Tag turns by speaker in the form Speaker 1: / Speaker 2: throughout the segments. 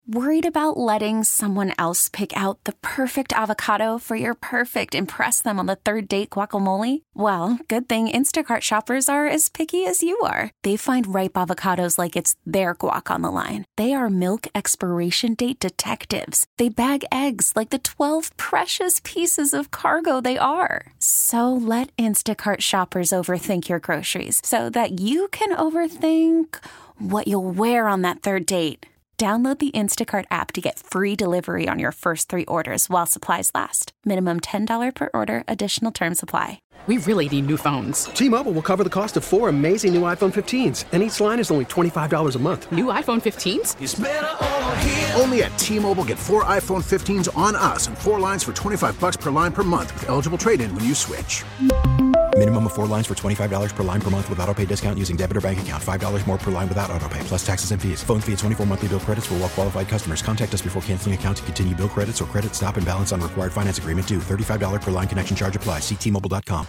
Speaker 1: Worried about letting someone else pick out the perfect avocado for your perfect impress them on the third date guacamole? Well, good thing Instacart shoppers are as picky as you are. They find ripe avocados like it's their guac on the line. They are milk expiration date detectives. They bag eggs like the 12 precious pieces of cargo they are. So let Instacart shoppers overthink your groceries so that you can overthink what you'll wear on that third date. Download the Instacart app to get free delivery on your first 3 orders while supplies last. Minimum $10 per order. Additional terms apply.
Speaker 2: We really need new phones.
Speaker 3: T-Mobile will cover the cost of 4 amazing new iPhone 15s, and each line is only $25 a month.
Speaker 2: New iPhone 15s?
Speaker 4: It's better over here. Only at T-Mobile, get 4 iPhone 15s on us and 4 lines for $25 per line per month with eligible trade-in when you switch.
Speaker 5: Minimum of 4 lines for $25 per line per month with autopay discount using debit or bank account. $5 more per line without autopay, plus taxes and fees. Phone fee at 24 monthly bill credits for well-qualified customers. Contact us before canceling account to continue bill credits or credit stop and balance on required finance agreement due. $35 per line connection charge applies. See T-Mobile.com.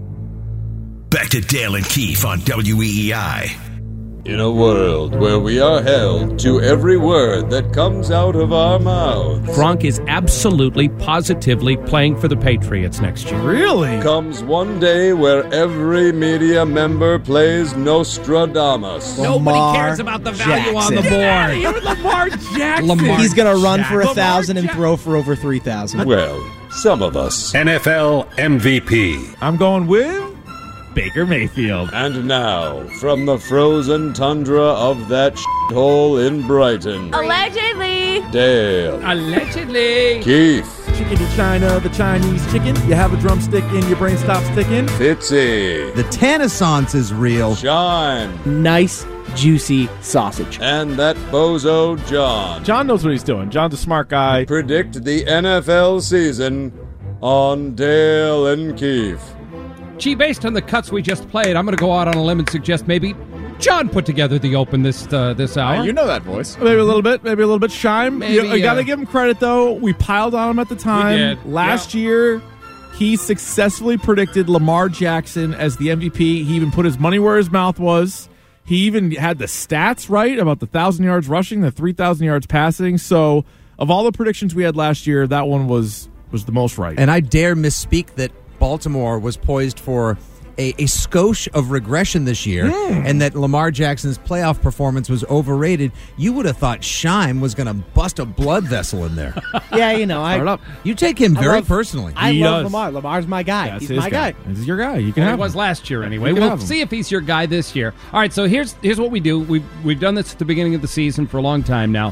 Speaker 6: Back to Dale and Keefe on WEEI.
Speaker 7: In a world where we are held to every word that comes out of our mouths.
Speaker 8: Gronk is absolutely, positively playing for the Patriots next year.
Speaker 7: Really? Comes one day where every media member plays Nostradamus.
Speaker 8: Nobody cares about the value on the board. Lamar Jackson.
Speaker 9: He's going to run for 1,000 and throw for over 3,000.
Speaker 7: Well, some of us.
Speaker 10: NFL MVP.
Speaker 11: I'm going with Baker Mayfield.
Speaker 7: And now, from the frozen tundra of that shithole in Brighton.
Speaker 12: Allegedly.
Speaker 7: Dale.
Speaker 8: Allegedly.
Speaker 7: Keith.
Speaker 11: Chicken to China, the Chinese chicken. You have a drumstick and your brain stops ticking.
Speaker 7: Fitzy.
Speaker 13: The Tanaissance is real.
Speaker 7: Shime.
Speaker 9: Nice, juicy sausage.
Speaker 7: And that bozo John.
Speaker 11: John knows what he's doing. John's a smart guy.
Speaker 7: Predict the NFL season on Dale and Keefe.
Speaker 8: Gee, based on the cuts we just played, I'm going to go out on a limb and suggest maybe John put together the open this hour.
Speaker 11: You know that voice. Maybe a little bit. Shime. You got to give him credit, though. We piled on him at the time.
Speaker 8: We did.
Speaker 11: Last year, he successfully predicted Lamar Jackson as the MVP. He even put his money where his mouth was. He even had the stats right about the 1,000 yards rushing, the 3,000 yards passing. So, of all the predictions we had last year, that one was the most right.
Speaker 13: And I dare misspeak that Baltimore was poised for a skosh of regression this year, and that Lamar Jackson's playoff performance was overrated. You would have thought Shime was going to bust a blood vessel in there.
Speaker 9: Yeah,
Speaker 13: you take him very personally.
Speaker 9: I love Lamar. Lamar's my guy.
Speaker 11: That's
Speaker 9: he's my guy.
Speaker 11: This is your guy. You can have him.
Speaker 8: It was last year anyway. We'll see if he's your guy this year. All right, so here's what we do. We've done this at the beginning of the season for a long time now.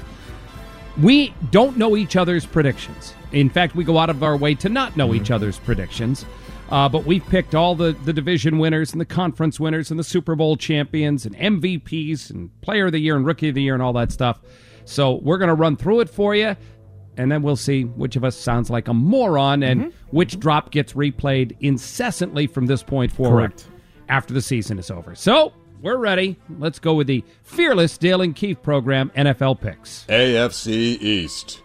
Speaker 8: We don't know each other's predictions. In fact, we go out of our way to not know each other's predictions. But we've picked all the division winners and the conference winners and the Super Bowl champions and MVPs and Player of the Year and Rookie of the Year and all that stuff. So we're going to run through it for you, and then we'll see which of us sounds like a moron and which drop gets replayed incessantly from this point forward after the season is over. So we're ready. Let's go with the fearless Dale and Keefe program, NFL Picks.
Speaker 7: AFC East.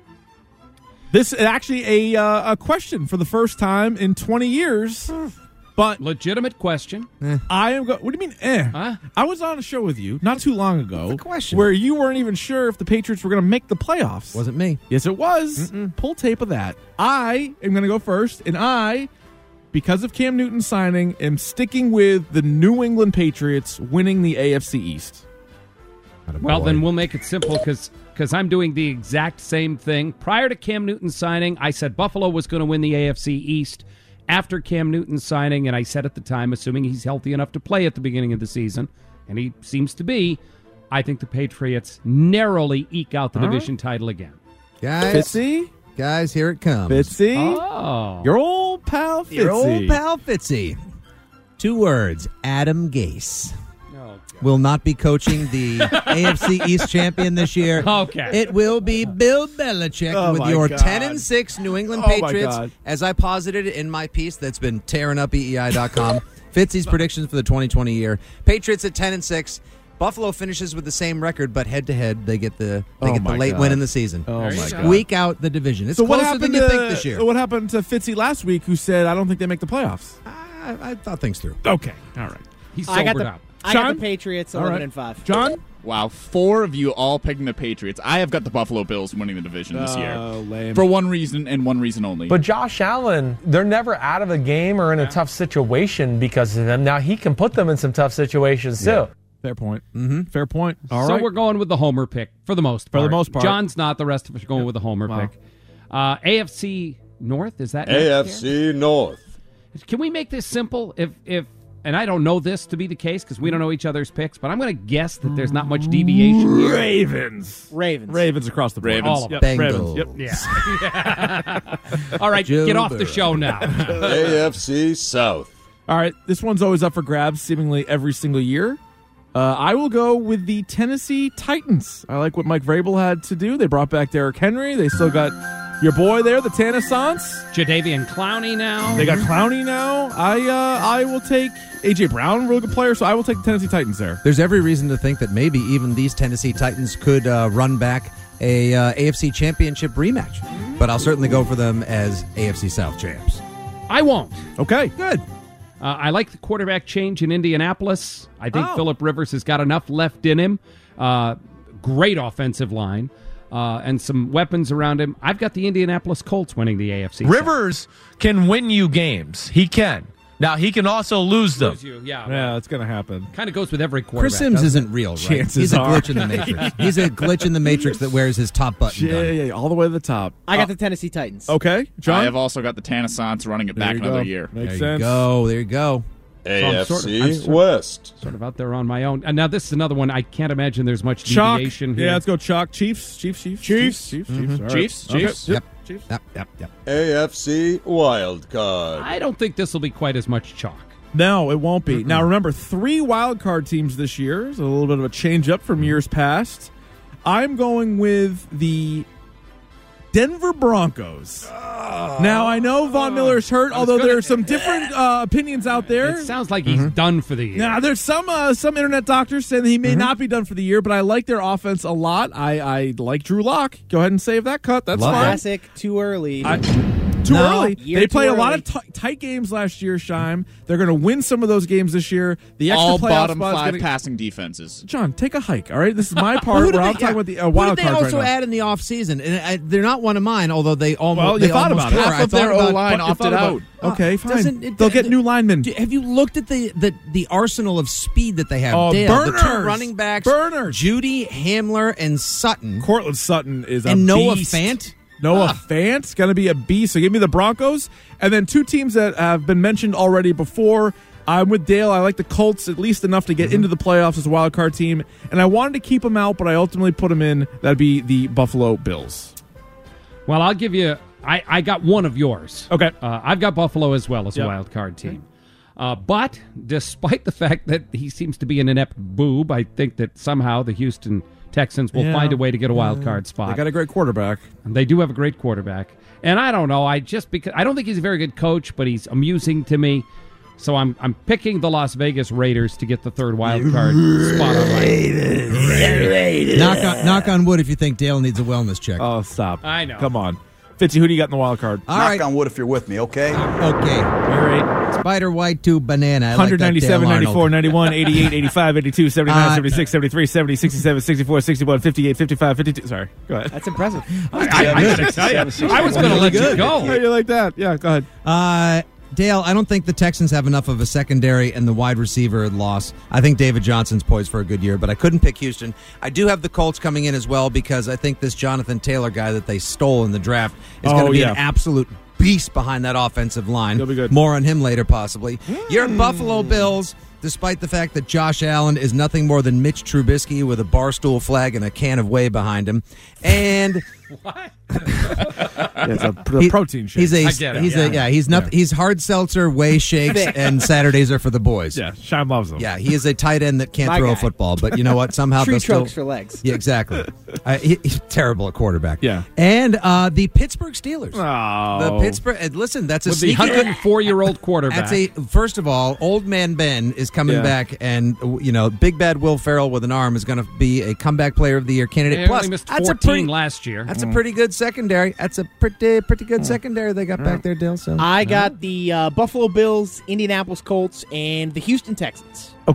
Speaker 11: This is actually a question for the first time in 20 years, but
Speaker 8: legitimate question.
Speaker 11: I am. What do you mean?
Speaker 8: Huh?
Speaker 11: I was on a show with you not too long ago,
Speaker 13: question?
Speaker 11: where you weren't even sure if the Patriots were going to make the playoffs.
Speaker 13: Wasn't me.
Speaker 11: Yes, it was. Pull tape of that. I am going to go first, and I, because of Cam Newton signing, am sticking with the New England Patriots winning the AFC East.
Speaker 8: Well, then we'll make it simple because I'm doing the exact same thing. Prior to Cam Newton signing, I said Buffalo was going to win the AFC East. After Cam Newton signing, and I said at the time, assuming he's healthy enough to play at the beginning of the season, and he seems to be, I think the Patriots narrowly eke out the division title again.
Speaker 13: Guys, here it comes.
Speaker 11: Fitzy?
Speaker 8: Oh.
Speaker 11: Your old pal Fitzy.
Speaker 13: 2 words, Adam Gase. Will not be coaching the AFC East champion this year.
Speaker 8: Okay.
Speaker 13: It will be Bill Belichick with your 10-6 New England Patriots, as I posited in my piece that's been tearing up EEI.com. Fitzy's predictions for the 2020 year. Patriots at 10-6. Buffalo finishes with the same record, but head-to-head, they get the late win in the season.
Speaker 11: Oh, my God.
Speaker 13: Squeak out the division. It's closer than you think this year.
Speaker 11: So what happened to Fitzy last week, who said, I don't think they make the playoffs?
Speaker 13: I thought things through.
Speaker 11: Okay. All right.
Speaker 8: He's sobered up.
Speaker 9: I got the Patriots 11-5.
Speaker 11: John?
Speaker 12: Wow, 4 of you all picking the Patriots. I have got the Buffalo Bills winning the division this year.
Speaker 11: Lame.
Speaker 12: For one reason and one reason only.
Speaker 14: But Josh Allen, they're never out of a game or in a tough situation because of them. Now, he can put them in some tough situations, too.
Speaker 11: Fair point. Fair point. All
Speaker 8: so
Speaker 11: right.
Speaker 8: we're going with the homer pick for the most part.
Speaker 11: For the most part.
Speaker 8: John's not. The rest of us are going with the homer pick. AFC North, is that
Speaker 7: AFC North.
Speaker 8: Can we make this simple? If and I don't know this to be the case because we don't know each other's picks, but I'm going to guess that there's not much deviation here.
Speaker 11: Ravens across the board.
Speaker 8: All of them.
Speaker 11: Ravens. Yep.
Speaker 8: Yeah. All right, get off the show now.
Speaker 7: AFC South.
Speaker 11: All right, this one's always up for grabs seemingly every single year. I will go with the Tennessee Titans. I like what Mike Vrabel had to do. They brought back Derrick Henry. They still got your boy there, the Tannissants.
Speaker 8: Jadeveon Clowney now.
Speaker 11: They got Clowney now. I will take A.J. Brown, real good player, so I will take the Tennessee Titans there.
Speaker 13: There's every reason to think that maybe even these Tennessee Titans could run back a AFC Championship rematch. But I'll certainly go for them as AFC South champs.
Speaker 8: I won't.
Speaker 11: Okay.
Speaker 13: Good.
Speaker 8: I like the quarterback change in Indianapolis. I think Phillip Rivers has got enough left in him. Great offensive line. And some weapons around him. I've got the Indianapolis Colts winning the AFC.
Speaker 14: Rivers can win you games. He can. Now, he can also lose them.
Speaker 11: Yeah, it's going to happen.
Speaker 8: Kind of goes with every quarterback.
Speaker 13: Chris Sims isn't real, right? He's a glitch in the Matrix. He's a glitch in the Matrix that wears his top button down.
Speaker 11: Yeah, all the way to the top.
Speaker 9: I got the Tennessee Titans.
Speaker 11: Okay, John?
Speaker 12: I have also got the Tannissants running it back another year.
Speaker 11: Makes
Speaker 13: There
Speaker 11: sense.
Speaker 13: you go.
Speaker 7: AFC West.
Speaker 8: Sort of out there on my own. And now this is another one. I can't imagine there's much
Speaker 11: Chalk.
Speaker 8: deviation here.
Speaker 11: Yeah, let's go Chalk. Chiefs.
Speaker 12: Chiefs.
Speaker 11: All right.
Speaker 12: Chiefs.
Speaker 11: Okay.
Speaker 12: Chiefs.
Speaker 11: Yep.
Speaker 13: Yep.
Speaker 7: AFC Wild Card.
Speaker 8: I don't think this will be quite as much chalk.
Speaker 11: No, it won't be. Now, remember, 3 wild card teams this year. It's a little bit of a change up from years past. I'm going with the Denver Broncos. Now, I know Von Miller's hurt, although there are some different opinions out there.
Speaker 8: It sounds like he's done for the year.
Speaker 11: Now, there's some internet doctors saying that he may not be done for the year, but I like their offense a lot. I like Drew Lock. Go ahead and save that cut. That's fine.
Speaker 9: Classic, too early.
Speaker 11: Too early. They played a lot
Speaker 9: early.
Speaker 11: of tight games last year, Scheim. They're going to win some of those games this year. The extra
Speaker 12: All
Speaker 11: playoff
Speaker 12: bottom
Speaker 11: spot's
Speaker 12: 5
Speaker 11: gonna...
Speaker 12: passing defenses.
Speaker 11: John, take a hike, all right? This is my part where I'm talking about the wild
Speaker 13: cards. Who did they
Speaker 11: cards
Speaker 13: also
Speaker 11: right now.
Speaker 13: add in the offseason? And they're not one of mine, although they almost
Speaker 11: Well, you thought about it.
Speaker 12: Half of their O-line opted out.
Speaker 11: Okay, fine. They'll get new linemen.
Speaker 13: Have you looked at the arsenal of speed that they have?
Speaker 11: Oh,
Speaker 13: Dale,
Speaker 11: Burners.
Speaker 13: the 2 running backs,
Speaker 11: Burners.
Speaker 13: Judy, Hamler, and Sutton.
Speaker 11: Cortland Sutton is a
Speaker 13: and Noah
Speaker 11: beast.
Speaker 13: Fant.
Speaker 11: Noah Fant's going to be a beast. So give me the Broncos. And then 2 teams that have been mentioned already before. I'm with Dale. I like the Colts at least enough to get into the playoffs as a wild card team. And I wanted to keep them out, but I ultimately put them in. That'd be the Buffalo Bills.
Speaker 8: Well, I'll give you... I got one of yours.
Speaker 11: Okay.
Speaker 8: I've got Buffalo as well as a wild card team. But despite the fact that he seems to be an inept boob, I think that somehow the Houston Texans will find a way to get a wild card spot.
Speaker 11: They got a great quarterback.
Speaker 8: And they do have a great quarterback. And I don't know, I don't think he's a very good coach, but he's amusing to me. So I'm picking the Las Vegas Raiders to get the 3rd wild card spot on
Speaker 13: Raiders. Knock on wood if you think Dale needs a wellness check.
Speaker 11: Oh, stop.
Speaker 8: I know.
Speaker 11: Come on. Fitzy, who do you got in the wild card?
Speaker 15: Knock on wood if you're with me, okay?
Speaker 13: Okay.
Speaker 11: All right.
Speaker 13: Spider White Tube Banana. I
Speaker 11: 197,
Speaker 13: like that,
Speaker 11: 94, 91, 88, 85, 82, 79, 76, 73, 70, 67, 64, 61, 58, 55, 52. Sorry. Go ahead.
Speaker 9: That's impressive.
Speaker 8: I was going to let you go.
Speaker 11: How you like that? Yeah, go ahead.
Speaker 13: Dale, I don't think the Texans have enough of a secondary and the wide receiver loss. I think David Johnson's poised for a good year, but I couldn't pick Houston. I do have the Colts coming in as well because I think this Jonathan Taylor guy that they stole in the draft is going to be an absolute beast behind that offensive line.
Speaker 11: He'll be good.
Speaker 13: More on him later, possibly. Your Buffalo Bills, despite the fact that Josh Allen is nothing more than Mitch Trubisky with a Barstool flag and a can of whey behind him. And...
Speaker 8: What?
Speaker 11: It's a protein shake.
Speaker 13: He's hard seltzer, whey shakes, and Saturdays are for the boys.
Speaker 11: Yeah, Sean loves them.
Speaker 13: Yeah, he is a tight end that can't throw a football, but you know what? Somehow
Speaker 9: Tree
Speaker 13: they'll still...
Speaker 9: trunks for legs.
Speaker 13: Yeah, exactly. He's terrible at quarterback.
Speaker 11: Yeah.
Speaker 13: And the Pittsburgh Steelers.
Speaker 11: Oh.
Speaker 13: The Pittsburgh... listen, that's a
Speaker 8: With the 104-year-old quarterback.
Speaker 13: First of all, old man Ben is coming back, and big bad Will Ferrell with an arm is going to be a comeback player of the year candidate.
Speaker 8: Plus, missed 14 last year.
Speaker 13: That's a pretty good secondary. That's a pretty good secondary they got back there, Dale. So
Speaker 9: I got the Buffalo Bills, Indianapolis Colts, and the Houston Texans.
Speaker 11: Okay.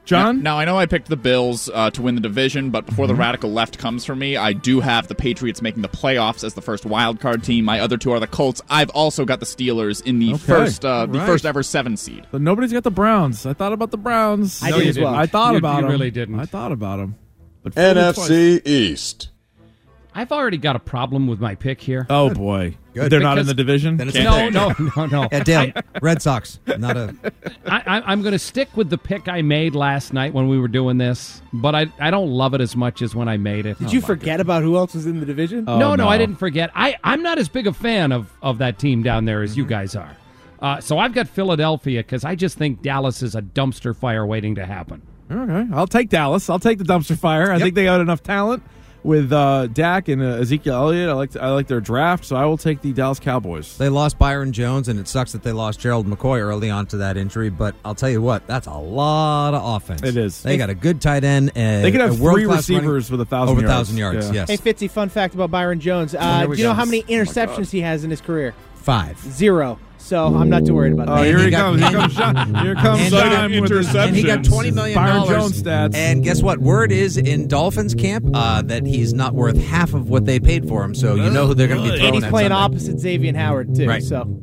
Speaker 11: John?
Speaker 12: Now, I know I picked the Bills to win the division, but before the radical left comes for me, I do have the Patriots making the playoffs as the first wild card team. My other two are the Colts. I've also got the Steelers in the first ever 7 seed.
Speaker 11: But nobody's got the Browns. I thought about the Browns.
Speaker 9: I did as well.
Speaker 11: I thought about them.
Speaker 8: You really didn't.
Speaker 11: I thought about them. But
Speaker 7: NFC East.
Speaker 8: I've already got a problem with my pick here.
Speaker 11: Oh, boy.
Speaker 13: Good.
Speaker 11: They're not in the division?
Speaker 13: Then it's
Speaker 8: No.
Speaker 13: Yeah, Dale, Red Sox. Not a.
Speaker 8: I'm going to stick with the pick I made last night when we were doing this, but I don't love it as much as when I made it.
Speaker 9: Did you forget about who else was in the division?
Speaker 8: No, I didn't forget. I'm not as big a fan of that team down there as you guys are. So I've got Philadelphia because I just think Dallas is a dumpster fire waiting to happen.
Speaker 11: Okay. I'll take Dallas. I'll take the dumpster fire. I think they got enough talent with Dak and Ezekiel Elliott. I like their draft, so I will take the Dallas Cowboys.
Speaker 13: They lost Byron Jones, and it sucks that they lost Gerald McCoy early on to that injury, but I'll tell you what, that's a lot of offense.
Speaker 11: It is.
Speaker 13: They got a good tight end.
Speaker 11: They could have 3 receivers with 1,000
Speaker 13: over
Speaker 11: yards.
Speaker 13: 1,000 yards,
Speaker 11: Yeah.
Speaker 13: yes.
Speaker 9: Hey, Fitzy, fun fact about Byron Jones. Do you know how many interceptions he has in his career?
Speaker 13: 5.
Speaker 9: 0. So I'm not too worried about that.
Speaker 11: Oh, here he comes. Here comes Simon with his
Speaker 13: And he got $20 million.
Speaker 11: Byron Jones stats.
Speaker 13: And guess what? Word is in Dolphins camp that he's not worth half of what they paid for him. So you know who they're going to be throwing
Speaker 9: And he's
Speaker 13: at
Speaker 9: playing
Speaker 13: Sunday.
Speaker 9: opposite Xavier Howard, too.
Speaker 13: Right.
Speaker 9: So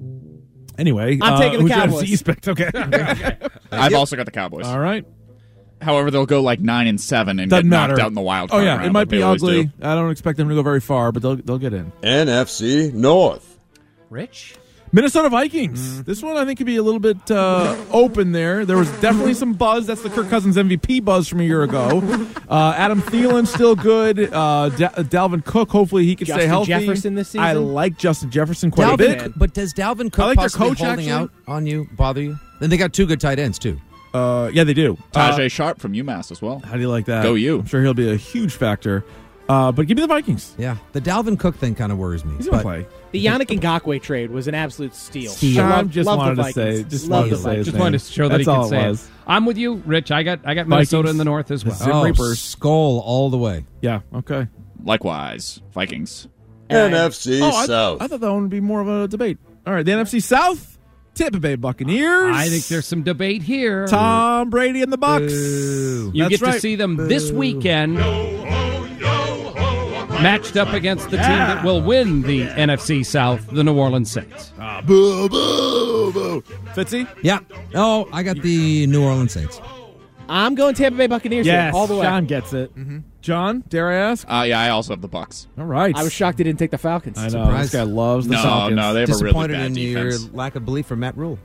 Speaker 11: Anyway,
Speaker 9: I'm taking the
Speaker 11: who's your
Speaker 9: Cowboys.
Speaker 11: NFC East pick? Okay.
Speaker 12: I've also got the Cowboys.
Speaker 11: All right.
Speaker 12: However, they'll go like 9-7 and
Speaker 11: Doesn't
Speaker 12: get knocked
Speaker 11: matter.
Speaker 12: out in the wild
Speaker 11: Oh,
Speaker 12: card
Speaker 11: yeah.
Speaker 12: round,
Speaker 11: It might
Speaker 12: like
Speaker 11: be
Speaker 12: they always
Speaker 11: ugly.
Speaker 12: do.
Speaker 11: I don't expect them to go very far, but they'll get in.
Speaker 7: NFC North.
Speaker 8: Rich?
Speaker 11: Minnesota Vikings. This one I think could be a little bit open there. There was definitely some buzz. That's the Kirk Cousins MVP buzz from a year ago. Adam Thielen's still good. Dalvin Cook, hopefully he can stay healthy.
Speaker 9: Justin Jefferson this season?
Speaker 11: I like Justin Jefferson quite a bit.
Speaker 13: But does Dalvin Cook
Speaker 11: I like their
Speaker 13: possibly
Speaker 11: coach,
Speaker 13: holding
Speaker 11: actually.
Speaker 13: out on you bother you? Then they got 2 good tight ends, too.
Speaker 11: Yeah, they do.
Speaker 12: Tajay Sharp from UMass as well.
Speaker 11: How do you like that?
Speaker 12: Go you.
Speaker 11: I'm sure he'll be a huge factor. But give me the Vikings.
Speaker 13: Yeah, the Dalvin Cook thing kind of worries me.
Speaker 11: He's going to play.
Speaker 9: the Yannick Ngakoue trade was an absolute steal.
Speaker 11: Sean just
Speaker 9: love
Speaker 11: wanted
Speaker 9: the
Speaker 11: to say,
Speaker 9: Vikings.
Speaker 11: just
Speaker 9: Love
Speaker 11: wanted to
Speaker 9: the
Speaker 11: say, his
Speaker 8: Just
Speaker 11: name.
Speaker 8: wanted to show that
Speaker 11: That's
Speaker 8: he
Speaker 11: all
Speaker 8: could say
Speaker 11: it
Speaker 8: it.
Speaker 11: was.
Speaker 8: I'm with you, Rich. I got Minnesota
Speaker 11: Vikings.
Speaker 8: in the north as well.
Speaker 11: Zim Reapers.
Speaker 13: Skull all the way.
Speaker 11: Yeah. Okay.
Speaker 12: Likewise, Vikings.
Speaker 7: NFC South.
Speaker 11: I thought that one would be more of a debate. All right, the NFC South. Tampa Bay Buccaneers.
Speaker 8: I think there's some debate here.
Speaker 11: Tom Brady and the Bucks.
Speaker 8: You
Speaker 11: That's
Speaker 8: get
Speaker 11: right.
Speaker 8: to see them this weekend matched up against the team that will win the NFC South, the New Orleans Saints.
Speaker 11: Boo, boo, boo. Fitzy?
Speaker 13: Yeah. Oh, I got the New Orleans Saints.
Speaker 9: I'm going Tampa Bay Buccaneers here,
Speaker 11: Yes,
Speaker 9: all the way.
Speaker 11: Sean gets it. John, dare I ask?
Speaker 12: Yeah, I also have the Bucks.
Speaker 11: All right.
Speaker 9: I was shocked he didn't take the Falcons.
Speaker 11: I know. This guy loves the Falcons.
Speaker 12: No, they have a really
Speaker 13: Disappointed
Speaker 12: bad
Speaker 13: in
Speaker 12: defense.
Speaker 13: your lack of belief for Matt Rule.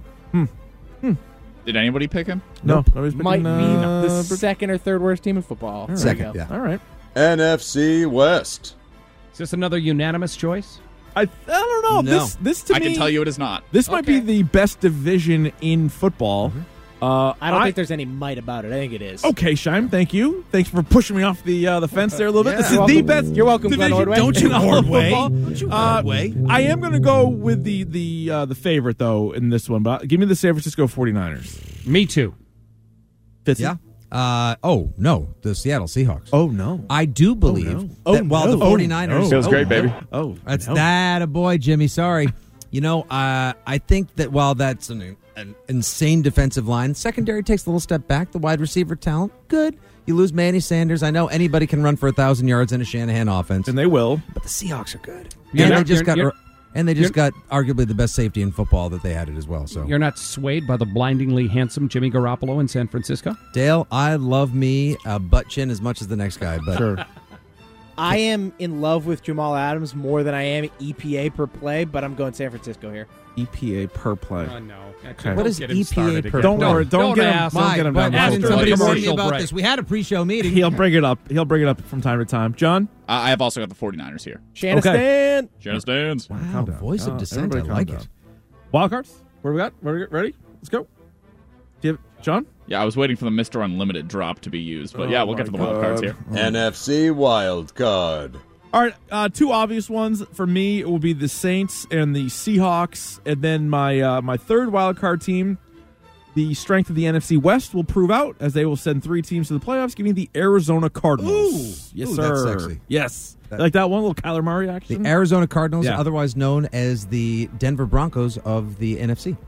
Speaker 12: Did anybody pick him?
Speaker 11: No. Nobody's picking,
Speaker 9: Might be the second or third worst team in football. There we
Speaker 13: Second,
Speaker 9: go.
Speaker 13: yeah.
Speaker 11: All right.
Speaker 7: NFC West.
Speaker 8: Is this another unanimous choice?
Speaker 11: I don't know.
Speaker 13: No.
Speaker 11: This to
Speaker 12: I
Speaker 11: me,
Speaker 12: can tell you it is not.
Speaker 11: this might be the best division in football.
Speaker 9: I don't think there's any might about it. I think it is.
Speaker 11: Okay, Shime, thank you. Thanks for pushing me off the fence there a little bit. This is
Speaker 9: You're
Speaker 11: the
Speaker 9: welcome.
Speaker 11: best.
Speaker 9: You're welcome, Glenn
Speaker 11: division.
Speaker 9: Ordway.
Speaker 11: Don't you know
Speaker 13: Ordway.
Speaker 11: football?
Speaker 13: Don't you Ordway.
Speaker 11: I am going to go with the favorite though in this one, but give me the San Francisco 49ers.
Speaker 8: Me too.
Speaker 11: Fitzy?
Speaker 13: Yeah. Oh, no. The Seattle Seahawks.
Speaker 11: Oh no.
Speaker 13: I do believe that while the 49ers...
Speaker 12: Feels great, baby.
Speaker 11: Oh,
Speaker 13: That's that a boy, Jimmy. Sorry. You know, I think that while that's an insane defensive line, secondary takes a little step back. The wide receiver talent, good. You lose Manny Sanders. I know anybody can run for 1,000 yards in a Shanahan offense,
Speaker 11: and they will.
Speaker 13: but the Seahawks are good.
Speaker 8: You're
Speaker 13: And
Speaker 8: not-
Speaker 13: they just got arguably the best safety in football that they had it as well. So
Speaker 8: You're not swayed by the blindingly handsome Jimmy Garoppolo in San Francisco?
Speaker 13: Dale, I love me a butt chin as much as the next guy, but
Speaker 11: Sure.
Speaker 9: I am in love with Jamal Adams more than I am EPA per play, but I'm going San Francisco here.
Speaker 11: EPA per play.
Speaker 8: no.
Speaker 11: Okay.
Speaker 13: What is
Speaker 8: Get him
Speaker 13: EPA
Speaker 8: started
Speaker 13: per
Speaker 8: again.
Speaker 11: Don't worry. Don't get him.
Speaker 8: ask.
Speaker 11: Don't get him down.
Speaker 13: Why
Speaker 11: the
Speaker 13: didn't
Speaker 11: road.
Speaker 13: somebody warn me
Speaker 8: Commercial
Speaker 13: about
Speaker 8: break.
Speaker 13: this? We had a pre-show meeting.
Speaker 11: He'll bring it up. He'll bring it up from time to time. John?
Speaker 12: I have also got the 49ers here.
Speaker 9: Shanistan.
Speaker 12: Shannon stands.
Speaker 11: Calm
Speaker 13: Wow,
Speaker 11: down.
Speaker 13: voice of dissent. I
Speaker 11: Everybody calm
Speaker 13: like
Speaker 11: down.
Speaker 13: it.
Speaker 11: Wild cards? What do we got? Ready? Let's go. Do you have John?
Speaker 12: Yeah, I was waiting for the Mr. Unlimited drop to be used, but yeah, we'll get to the wild cards here.
Speaker 7: NFC Wild Card.
Speaker 11: All right, two obvious ones for me. It will be the Saints and the Seahawks, and then my third wild card team. The strength of the NFC West will prove out as they will send 3 teams to the playoffs. Give me the Arizona Cardinals. Yes,
Speaker 13: Ooh,
Speaker 11: sir.
Speaker 13: that's sexy.
Speaker 11: Yes, like that one little Kyler Murray action.
Speaker 13: The Arizona Cardinals,
Speaker 11: Yeah.
Speaker 13: otherwise known as the Denver Broncos of the NFC.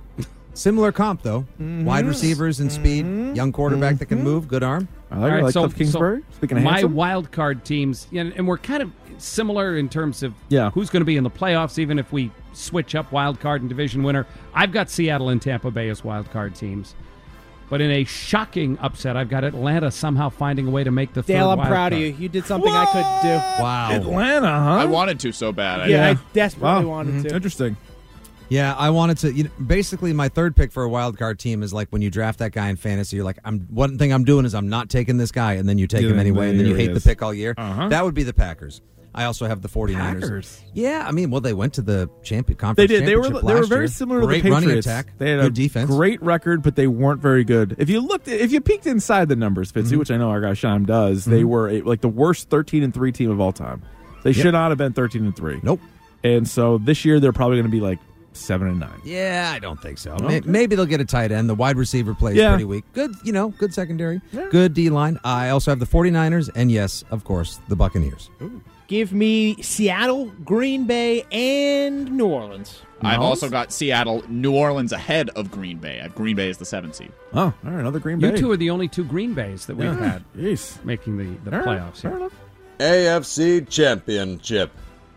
Speaker 13: Similar comp, though. Wide receivers and speed. Young quarterback that can move. Good arm.
Speaker 11: I like it. Like Cliff Kingsbury. Speaking of
Speaker 8: my
Speaker 11: handsome.
Speaker 8: wild card teams, and we're kind of similar in terms of who's going to be in the playoffs, even if we switch up wild card and division winner. I've got Seattle and Tampa Bay as wild card teams. But in a shocking upset, I've got Atlanta somehow finding a way to make the third
Speaker 9: Dale, I'm
Speaker 8: wild
Speaker 9: proud
Speaker 8: card.
Speaker 9: of you. You did something I couldn't do.
Speaker 13: Wow.
Speaker 11: Atlanta, huh?
Speaker 12: I wanted to so bad.
Speaker 9: I desperately wanted to.
Speaker 11: Interesting.
Speaker 13: Yeah, I wanted to. Basically, my third pick for a wild card team is like when you draft that guy in fantasy. You're like, one thing I'm doing is I'm not taking this guy, and then you take him anyway, and then you hate the pick all year. That would be the Packers. I also have the 49ers.
Speaker 11: Packers.
Speaker 13: Yeah, I mean, they went to the conference.
Speaker 11: They did. They were
Speaker 13: last
Speaker 11: very
Speaker 13: year.
Speaker 11: similar to
Speaker 13: Great
Speaker 11: the Patriots.
Speaker 13: running attack.
Speaker 11: They had
Speaker 13: good
Speaker 11: a
Speaker 13: defense.
Speaker 11: great record, but they weren't very good. If you peeked inside the numbers, Fitzy, which I know our guy Shime does, they were like the worst 13-3 team of all time. They should not have been 13-3.
Speaker 13: Nope.
Speaker 11: And so this year they're probably going to be like 7-9.
Speaker 13: Yeah, I don't think so.
Speaker 11: Okay.
Speaker 13: Maybe they'll get a tight end. The wide receiver plays pretty weak. Good, good secondary. Yeah. Good D-line. I also have the 49ers, and yes, of course, the Buccaneers.
Speaker 9: Ooh. Give me Seattle, Green Bay, and New Orleans.
Speaker 12: I've also got Seattle, New Orleans ahead of Green Bay. I have Green Bay as the 7th seed.
Speaker 11: Oh, all right, another Green Bay.
Speaker 8: You two are the only two Green Bays that we've had making the playoffs here.
Speaker 7: AFC Championship.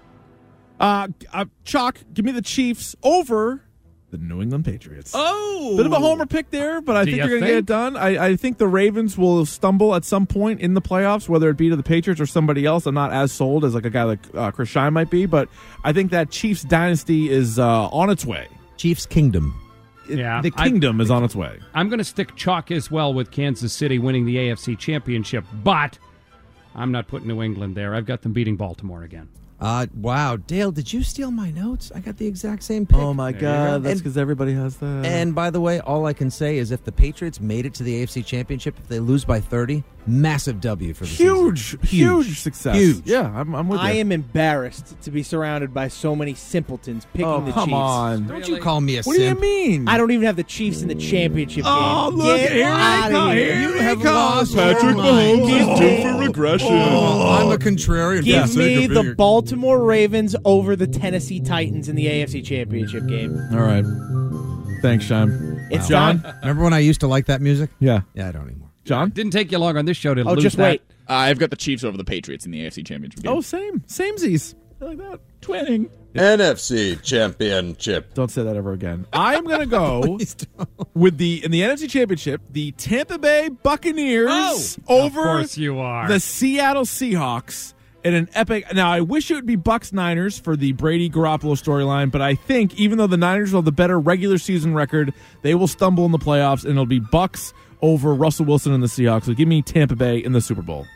Speaker 11: Chalk, give me the Chiefs over the New England Patriots.
Speaker 8: Oh!
Speaker 11: Bit of a homer pick there, but I think you're going to get it done. I think the Ravens will stumble at some point in the playoffs, whether it be to the Patriots or somebody else. I'm not as sold as like a guy like Chris Shine might be, but I think that Chiefs dynasty is on its way.
Speaker 13: Chiefs Kingdom.
Speaker 8: Yeah,
Speaker 11: the kingdom is on its way.
Speaker 8: I'm going to stick chalk as well with Kansas City winning the AFC Championship, but I'm not putting New England there. I've got them beating Baltimore again.
Speaker 13: Wow, Dale, did you steal my notes? I got the exact same pick.
Speaker 11: Oh, my God. That's because everybody has that.
Speaker 13: And by the way, all I can say is if the Patriots made it to the AFC Championship, if they lose by 30, massive W for the season.
Speaker 11: Huge success.
Speaker 13: Huge.
Speaker 11: Yeah, I'm with you.
Speaker 9: I am embarrassed to be surrounded by so many simpletons picking the Chiefs.
Speaker 11: Come on.
Speaker 13: Don't you call me a
Speaker 11: What
Speaker 13: simp.
Speaker 11: do you mean?
Speaker 9: I don't even have the Chiefs in the championship game.
Speaker 11: Oh, look,
Speaker 9: Get
Speaker 11: here
Speaker 9: outta here.
Speaker 13: You have lost.
Speaker 12: Patrick Mahomes is due for regression.
Speaker 13: I'm a contrarian.
Speaker 9: Give me the Baltimore Ravens over the Tennessee Titans in the AFC Championship game.
Speaker 11: All right. Thanks, Sean.
Speaker 9: It's
Speaker 11: John?
Speaker 9: done.
Speaker 13: Remember when I used to like that music?
Speaker 11: Yeah.
Speaker 13: Yeah, I don't anymore.
Speaker 11: John?
Speaker 8: Didn't take you long on this show to lose
Speaker 9: just
Speaker 8: that.
Speaker 9: wait.
Speaker 12: I've got the Chiefs over the Patriots in the AFC Championship game.
Speaker 11: Oh, same. Samesies. I like that. Twinning.
Speaker 7: NFC Championship.
Speaker 11: Don't say that ever again. I'm going to go with in the NFC Championship, the Tampa Bay Buccaneers over
Speaker 8: Of course you are.
Speaker 11: the Seattle Seahawks in an epic. Now, I wish it would be Bucs-Niners for the Brady Garoppolo storyline, but I think even though the Niners will have the better regular season record, they will stumble in the playoffs, and it'll be Bucs over Russell Wilson and the Seahawks. So give me Tampa Bay in the Super Bowl.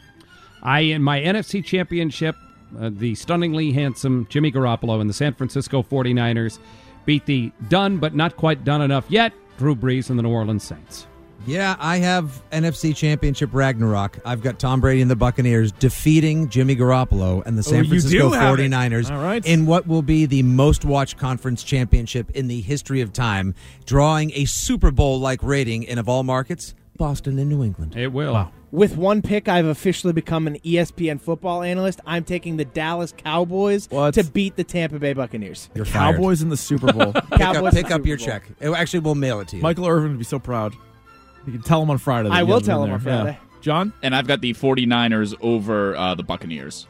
Speaker 8: In my NFC Championship, the stunningly handsome Jimmy Garoppolo and the San Francisco 49ers beat the done but not quite done enough yet Drew Brees and the New Orleans Saints.
Speaker 13: Yeah, I have NFC Championship Ragnarok. I've got Tom Brady and the Buccaneers defeating Jimmy Garoppolo and the San Francisco 49ers
Speaker 11: All right.
Speaker 13: in what will be the most watched conference championship in the history of time, drawing a Super Bowl-like rating in, of all markets, Boston and New England.
Speaker 8: It will.
Speaker 11: Wow.
Speaker 9: With one pick, I've officially become an ESPN football analyst. I'm taking the Dallas Cowboys to beat the Tampa Bay Buccaneers.
Speaker 13: You're fired.
Speaker 11: Cowboys in the Super Bowl.
Speaker 9: Cowboys
Speaker 13: Pick up your check. Actually, we'll mail it to you.
Speaker 11: Michael Irvin would be so proud. You can tell him on Friday. That
Speaker 9: I
Speaker 11: you
Speaker 9: will
Speaker 11: have
Speaker 9: tell
Speaker 11: in
Speaker 9: him on
Speaker 11: there.
Speaker 9: Friday.
Speaker 11: Yeah. John?
Speaker 12: And I've got the 49ers over the Buccaneers.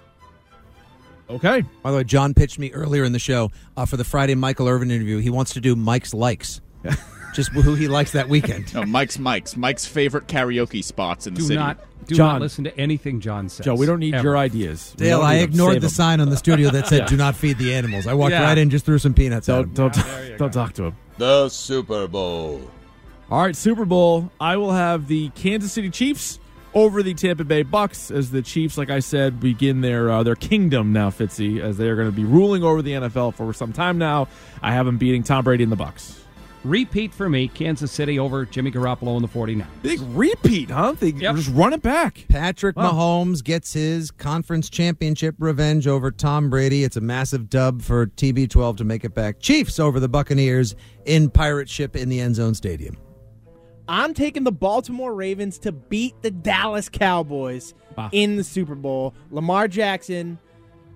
Speaker 11: Okay.
Speaker 13: By the way, John pitched me earlier in the show for the Friday Michael Irvin interview. He wants to do Mike's Likes. Just who he likes that weekend.
Speaker 12: No, Mike's favorite karaoke spots in the city.
Speaker 8: Do not listen to anything John says.
Speaker 11: Joe, we don't need
Speaker 8: ever.
Speaker 11: your ideas.
Speaker 13: Dale, I ignored the sign on the studio that said, do not feed the animals. I walked right in, just threw some peanuts at him.
Speaker 11: Don't talk to him.
Speaker 7: The Super Bowl.
Speaker 11: All right, Super Bowl. I will have the Kansas City Chiefs over the Tampa Bay Bucks as the Chiefs, like I said, begin their kingdom now, Fitzy, as they are going to be ruling over the NFL for some time now. I have them beating Tom Brady and the Bucks.
Speaker 8: Repeat for me, Kansas City over Jimmy Garoppolo and the 49ers.
Speaker 11: Big repeat, huh? They just run it back.
Speaker 13: Patrick Mahomes gets his conference championship revenge over Tom Brady. It's a massive dub for TB12 to make it back. Chiefs over the Buccaneers in pirate ship in the End Zone Stadium.
Speaker 9: I'm taking the Baltimore Ravens to beat the Dallas Cowboys in the Super Bowl. Lamar Jackson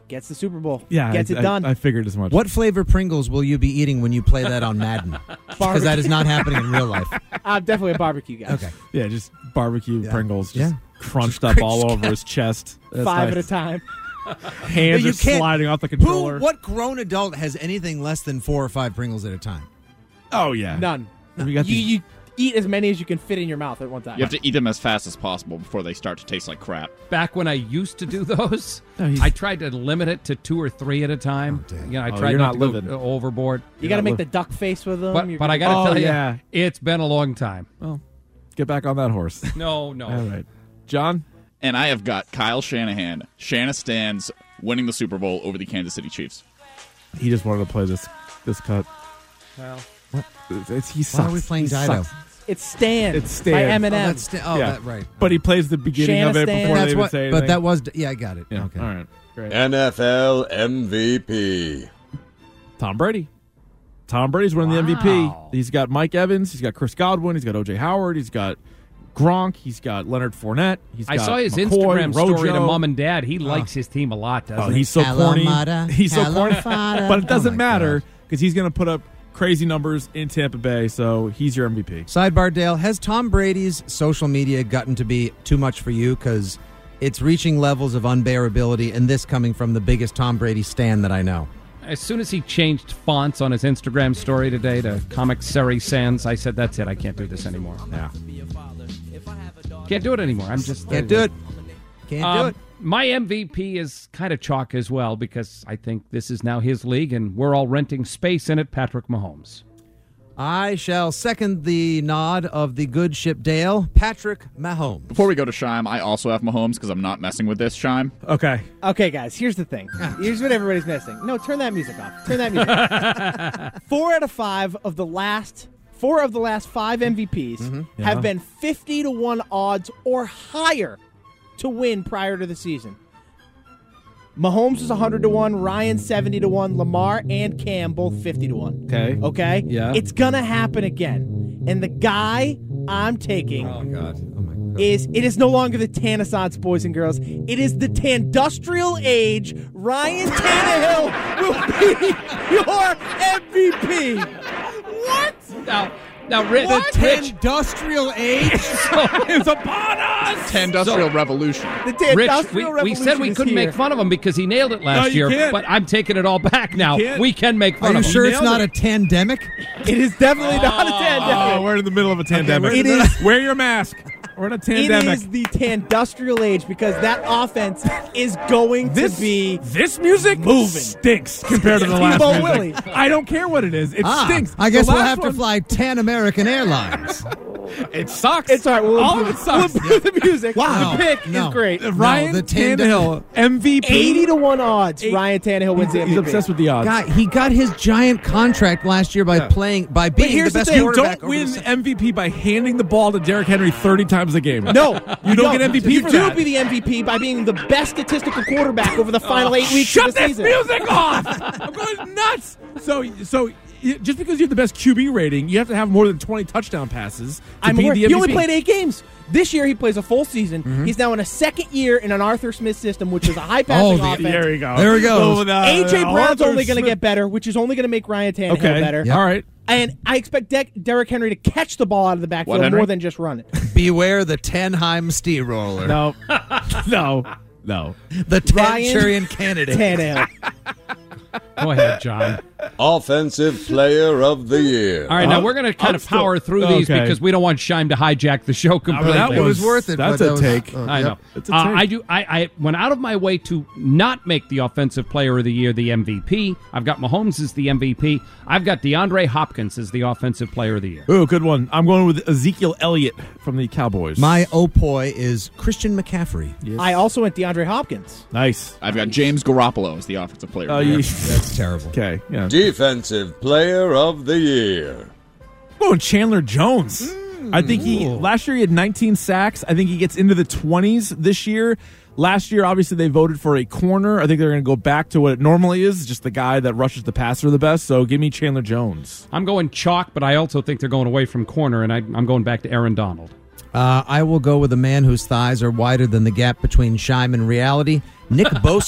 Speaker 9: Gets the Super Bowl.
Speaker 11: Yeah,
Speaker 9: Gets it done.
Speaker 11: I figured as much.
Speaker 13: What flavor Pringles will you be eating when you play that on Madden? Because that is not happening in real life.
Speaker 9: I'm definitely a barbecue guy.
Speaker 13: Okay.
Speaker 11: Yeah, just barbecue Pringles just crunched up all over his chest. That's
Speaker 9: 5
Speaker 11: nice.
Speaker 9: at a time.
Speaker 11: Hands
Speaker 13: You
Speaker 11: are
Speaker 13: can't-
Speaker 11: sliding off the controller.
Speaker 13: What grown adult has anything less than 4 or 5 Pringles at a time?
Speaker 11: Oh, yeah.
Speaker 9: None.
Speaker 11: We got these-
Speaker 9: You eat as many as you can fit in your mouth at one time.
Speaker 12: You have to eat them as fast as possible before they start to taste like crap.
Speaker 8: Back when I used to do those,
Speaker 11: No, he's-
Speaker 8: I tried to limit it to 2 or 3 at a time. I tried
Speaker 11: you're
Speaker 8: not
Speaker 11: not
Speaker 8: to
Speaker 11: living.
Speaker 8: go overboard.
Speaker 9: You got to make the duck face with them.
Speaker 8: But I got to tell you, it's been a long time.
Speaker 11: Well, get back on that horse.
Speaker 8: No.
Speaker 11: All right. John?
Speaker 12: And I have got Kyle Shanahan, Shanastans, winning the Super Bowl over the Kansas City Chiefs.
Speaker 11: He just wanted to play this cut.
Speaker 8: Well,
Speaker 11: what? He sucks.
Speaker 13: Why are we playing
Speaker 11: He
Speaker 13: Dido?
Speaker 11: sucks.
Speaker 9: It's Stan.
Speaker 11: It's Stan.
Speaker 9: By Eminem.
Speaker 13: That's right.
Speaker 11: But he plays the beginning of it before they even say anything.
Speaker 13: But that was, I got it.
Speaker 11: Yeah.
Speaker 13: Okay.
Speaker 11: All right. Great.
Speaker 7: NFL MVP.
Speaker 11: Tom Brady. Tom Brady's winning the MVP. He's got Mike Evans. He's got Chris Godwin. He's got O.J. Howard. He's got Gronk. He's got Leonard Fournette.
Speaker 8: I saw his
Speaker 11: McCoy,
Speaker 8: Instagram story
Speaker 11: Rojo.
Speaker 8: to mom and dad. He likes his team a lot, doesn't he?
Speaker 11: He's so corny. He's so
Speaker 13: Hello,
Speaker 11: corny.
Speaker 13: Fada.
Speaker 11: But it doesn't
Speaker 13: Oh, my
Speaker 11: matter because he's going to put up crazy numbers in Tampa Bay, so he's your MVP.
Speaker 13: Sidebar, Dale, has Tom Brady's social media gotten to be too much for you? Because it's reaching levels of unbearability, and this coming from the biggest Tom Brady stan that I know.
Speaker 8: As soon as he changed fonts on his Instagram story today to Comic Seri Sans, I said, that's it. I can't do this anymore.
Speaker 11: Yeah.
Speaker 8: Can't do it anymore. I'm just...
Speaker 13: Can't do it. Can't do it.
Speaker 8: My MVP is kind of chalk as well because I think this is now his league and we're all renting space in it, Patrick Mahomes.
Speaker 13: I shall second the nod of the good ship Dale, Patrick Mahomes.
Speaker 12: Before we go to Shime, I also have Mahomes because I'm not messing with this, Shime.
Speaker 11: Okay.
Speaker 9: Okay, guys, here's the thing. Here's what everybody's missing. No, turn that music off. Turn that music off. 4 out of 5 of the last 5 MVPs have been 50-1 odds or higher to win prior to the season. Mahomes is 100-1, Ryan 70-1, Lamar and Cam both 50-1. Okay?
Speaker 11: Yeah.
Speaker 9: It's gonna happen again. And the guy I'm taking is it is no longer the Tannissance boys and girls. It is the Tandustrial age. Ryan Tannehill will be your MVP. What?
Speaker 8: Now, Rich,
Speaker 13: The Industrial Age
Speaker 11: is upon us.
Speaker 12: Tandustrial Revolution.
Speaker 9: The Tandustrial
Speaker 8: Rich,
Speaker 9: Revolution
Speaker 8: we said we
Speaker 9: is
Speaker 8: couldn't
Speaker 9: here.
Speaker 8: make fun of him because he nailed it last
Speaker 11: you
Speaker 8: year,
Speaker 11: can't.
Speaker 8: but I'm taking it all back now.
Speaker 11: can't.
Speaker 8: We can make fun
Speaker 13: Are you
Speaker 8: of him.
Speaker 13: sure it's
Speaker 11: nailed
Speaker 13: not
Speaker 11: it.
Speaker 13: a tandemic?
Speaker 9: It is definitely not a
Speaker 11: Oh,
Speaker 9: Tandemic.
Speaker 11: we're in the middle of a pandemic.
Speaker 9: It is-
Speaker 11: Wear your mask. We're in a
Speaker 9: It
Speaker 11: pandemic.
Speaker 9: is the Tandustrial age because that offense is going to be
Speaker 11: This music
Speaker 9: moving.
Speaker 11: stinks compared to the last
Speaker 9: T-Bone
Speaker 11: music.
Speaker 9: Willie.
Speaker 11: I don't care what it is. It stinks.
Speaker 13: I guess
Speaker 11: The
Speaker 13: we'll
Speaker 11: last
Speaker 13: have to
Speaker 11: one-
Speaker 13: fly Tan American Airlines.
Speaker 11: It sucks.
Speaker 9: It's all right. We'll
Speaker 11: All of
Speaker 9: improve,
Speaker 11: it sucks.
Speaker 9: We'll improve the music.
Speaker 13: Wow.
Speaker 9: The pick
Speaker 13: No.
Speaker 9: is great.
Speaker 11: Ryan
Speaker 13: the
Speaker 11: Tannehill, MVP.
Speaker 9: 80-1 odds. Ryan Tannehill wins the MVP.
Speaker 11: He's obsessed with the odds.
Speaker 13: Guy, he got his giant contract last year by being
Speaker 9: here's
Speaker 13: the
Speaker 9: the
Speaker 13: best
Speaker 9: thing.
Speaker 11: You
Speaker 13: quarterback.
Speaker 11: don't win MVP by handing the ball to Derrick Henry 30 times a game.
Speaker 9: No,
Speaker 11: You don't get MVP
Speaker 9: You
Speaker 11: for
Speaker 9: do
Speaker 11: that.
Speaker 9: be the MVP by being the best statistical quarterback over the final 8 weeks
Speaker 11: Shut
Speaker 9: of the
Speaker 11: this
Speaker 9: season.
Speaker 11: music off! I'm going nuts. So just because you have the best QB rating, you have to have more than 20 touchdown passes to be the MVP.
Speaker 9: He only played 8 games. This year he plays a full season. He's now in a second year in an Arthur Smith system, which is a high passing offense.
Speaker 11: There we go.
Speaker 13: There we go.
Speaker 9: A.J. Brown's
Speaker 11: Arthur
Speaker 9: only going to
Speaker 11: Smith.
Speaker 9: get better, which is only going to make Ryan Tannehill
Speaker 11: Okay.
Speaker 9: better.
Speaker 11: All right.
Speaker 9: And I expect Derrick Henry to catch the ball out of the backfield
Speaker 12: Henry?
Speaker 9: more than just run it.
Speaker 13: Beware the Tanheim steamroller.
Speaker 11: No. No.
Speaker 13: The Tanchurian candidate.
Speaker 9: Tannehill.
Speaker 8: Go ahead, John.
Speaker 7: Offensive Player of the Year.
Speaker 8: All right, now we're going to kind of power through these
Speaker 11: okay.
Speaker 8: because we don't want Shime to hijack the show completely.
Speaker 11: that
Speaker 13: It was worth it.
Speaker 11: That's
Speaker 13: but
Speaker 11: a
Speaker 13: that was-
Speaker 11: take.
Speaker 8: I know.
Speaker 11: It's a take.
Speaker 8: I went out of my way to not make the Offensive Player of the Year the MVP. I've got Mahomes as the MVP. I've got DeAndre Hopkins as the Offensive Player of the Year.
Speaker 11: Ooh, good one. I'm going with Ezekiel Elliott from the Cowboys.
Speaker 13: My opoi is Christian McCaffrey.
Speaker 11: Yes.
Speaker 9: I also went DeAndre Hopkins.
Speaker 11: Nice.
Speaker 12: I've got James Garoppolo as the Offensive Player of the Year.
Speaker 13: That's terrible.
Speaker 11: Okay, yeah.
Speaker 7: Defensive Player of the Year.
Speaker 11: Oh, Chandler Jones. I think last year he had 19 sacks. I think he gets into the 20s this year. Last year, obviously, they voted for a corner. I think they're going to go back to what it normally is, just the guy that rushes the passer the best. So give me Chandler Jones.
Speaker 8: I'm going chalk, but I also think they're going away from corner, and I'm going back to Aaron Donald.
Speaker 13: I will go with a man whose thighs are wider than the gap between Shime and reality, Nick Bosa.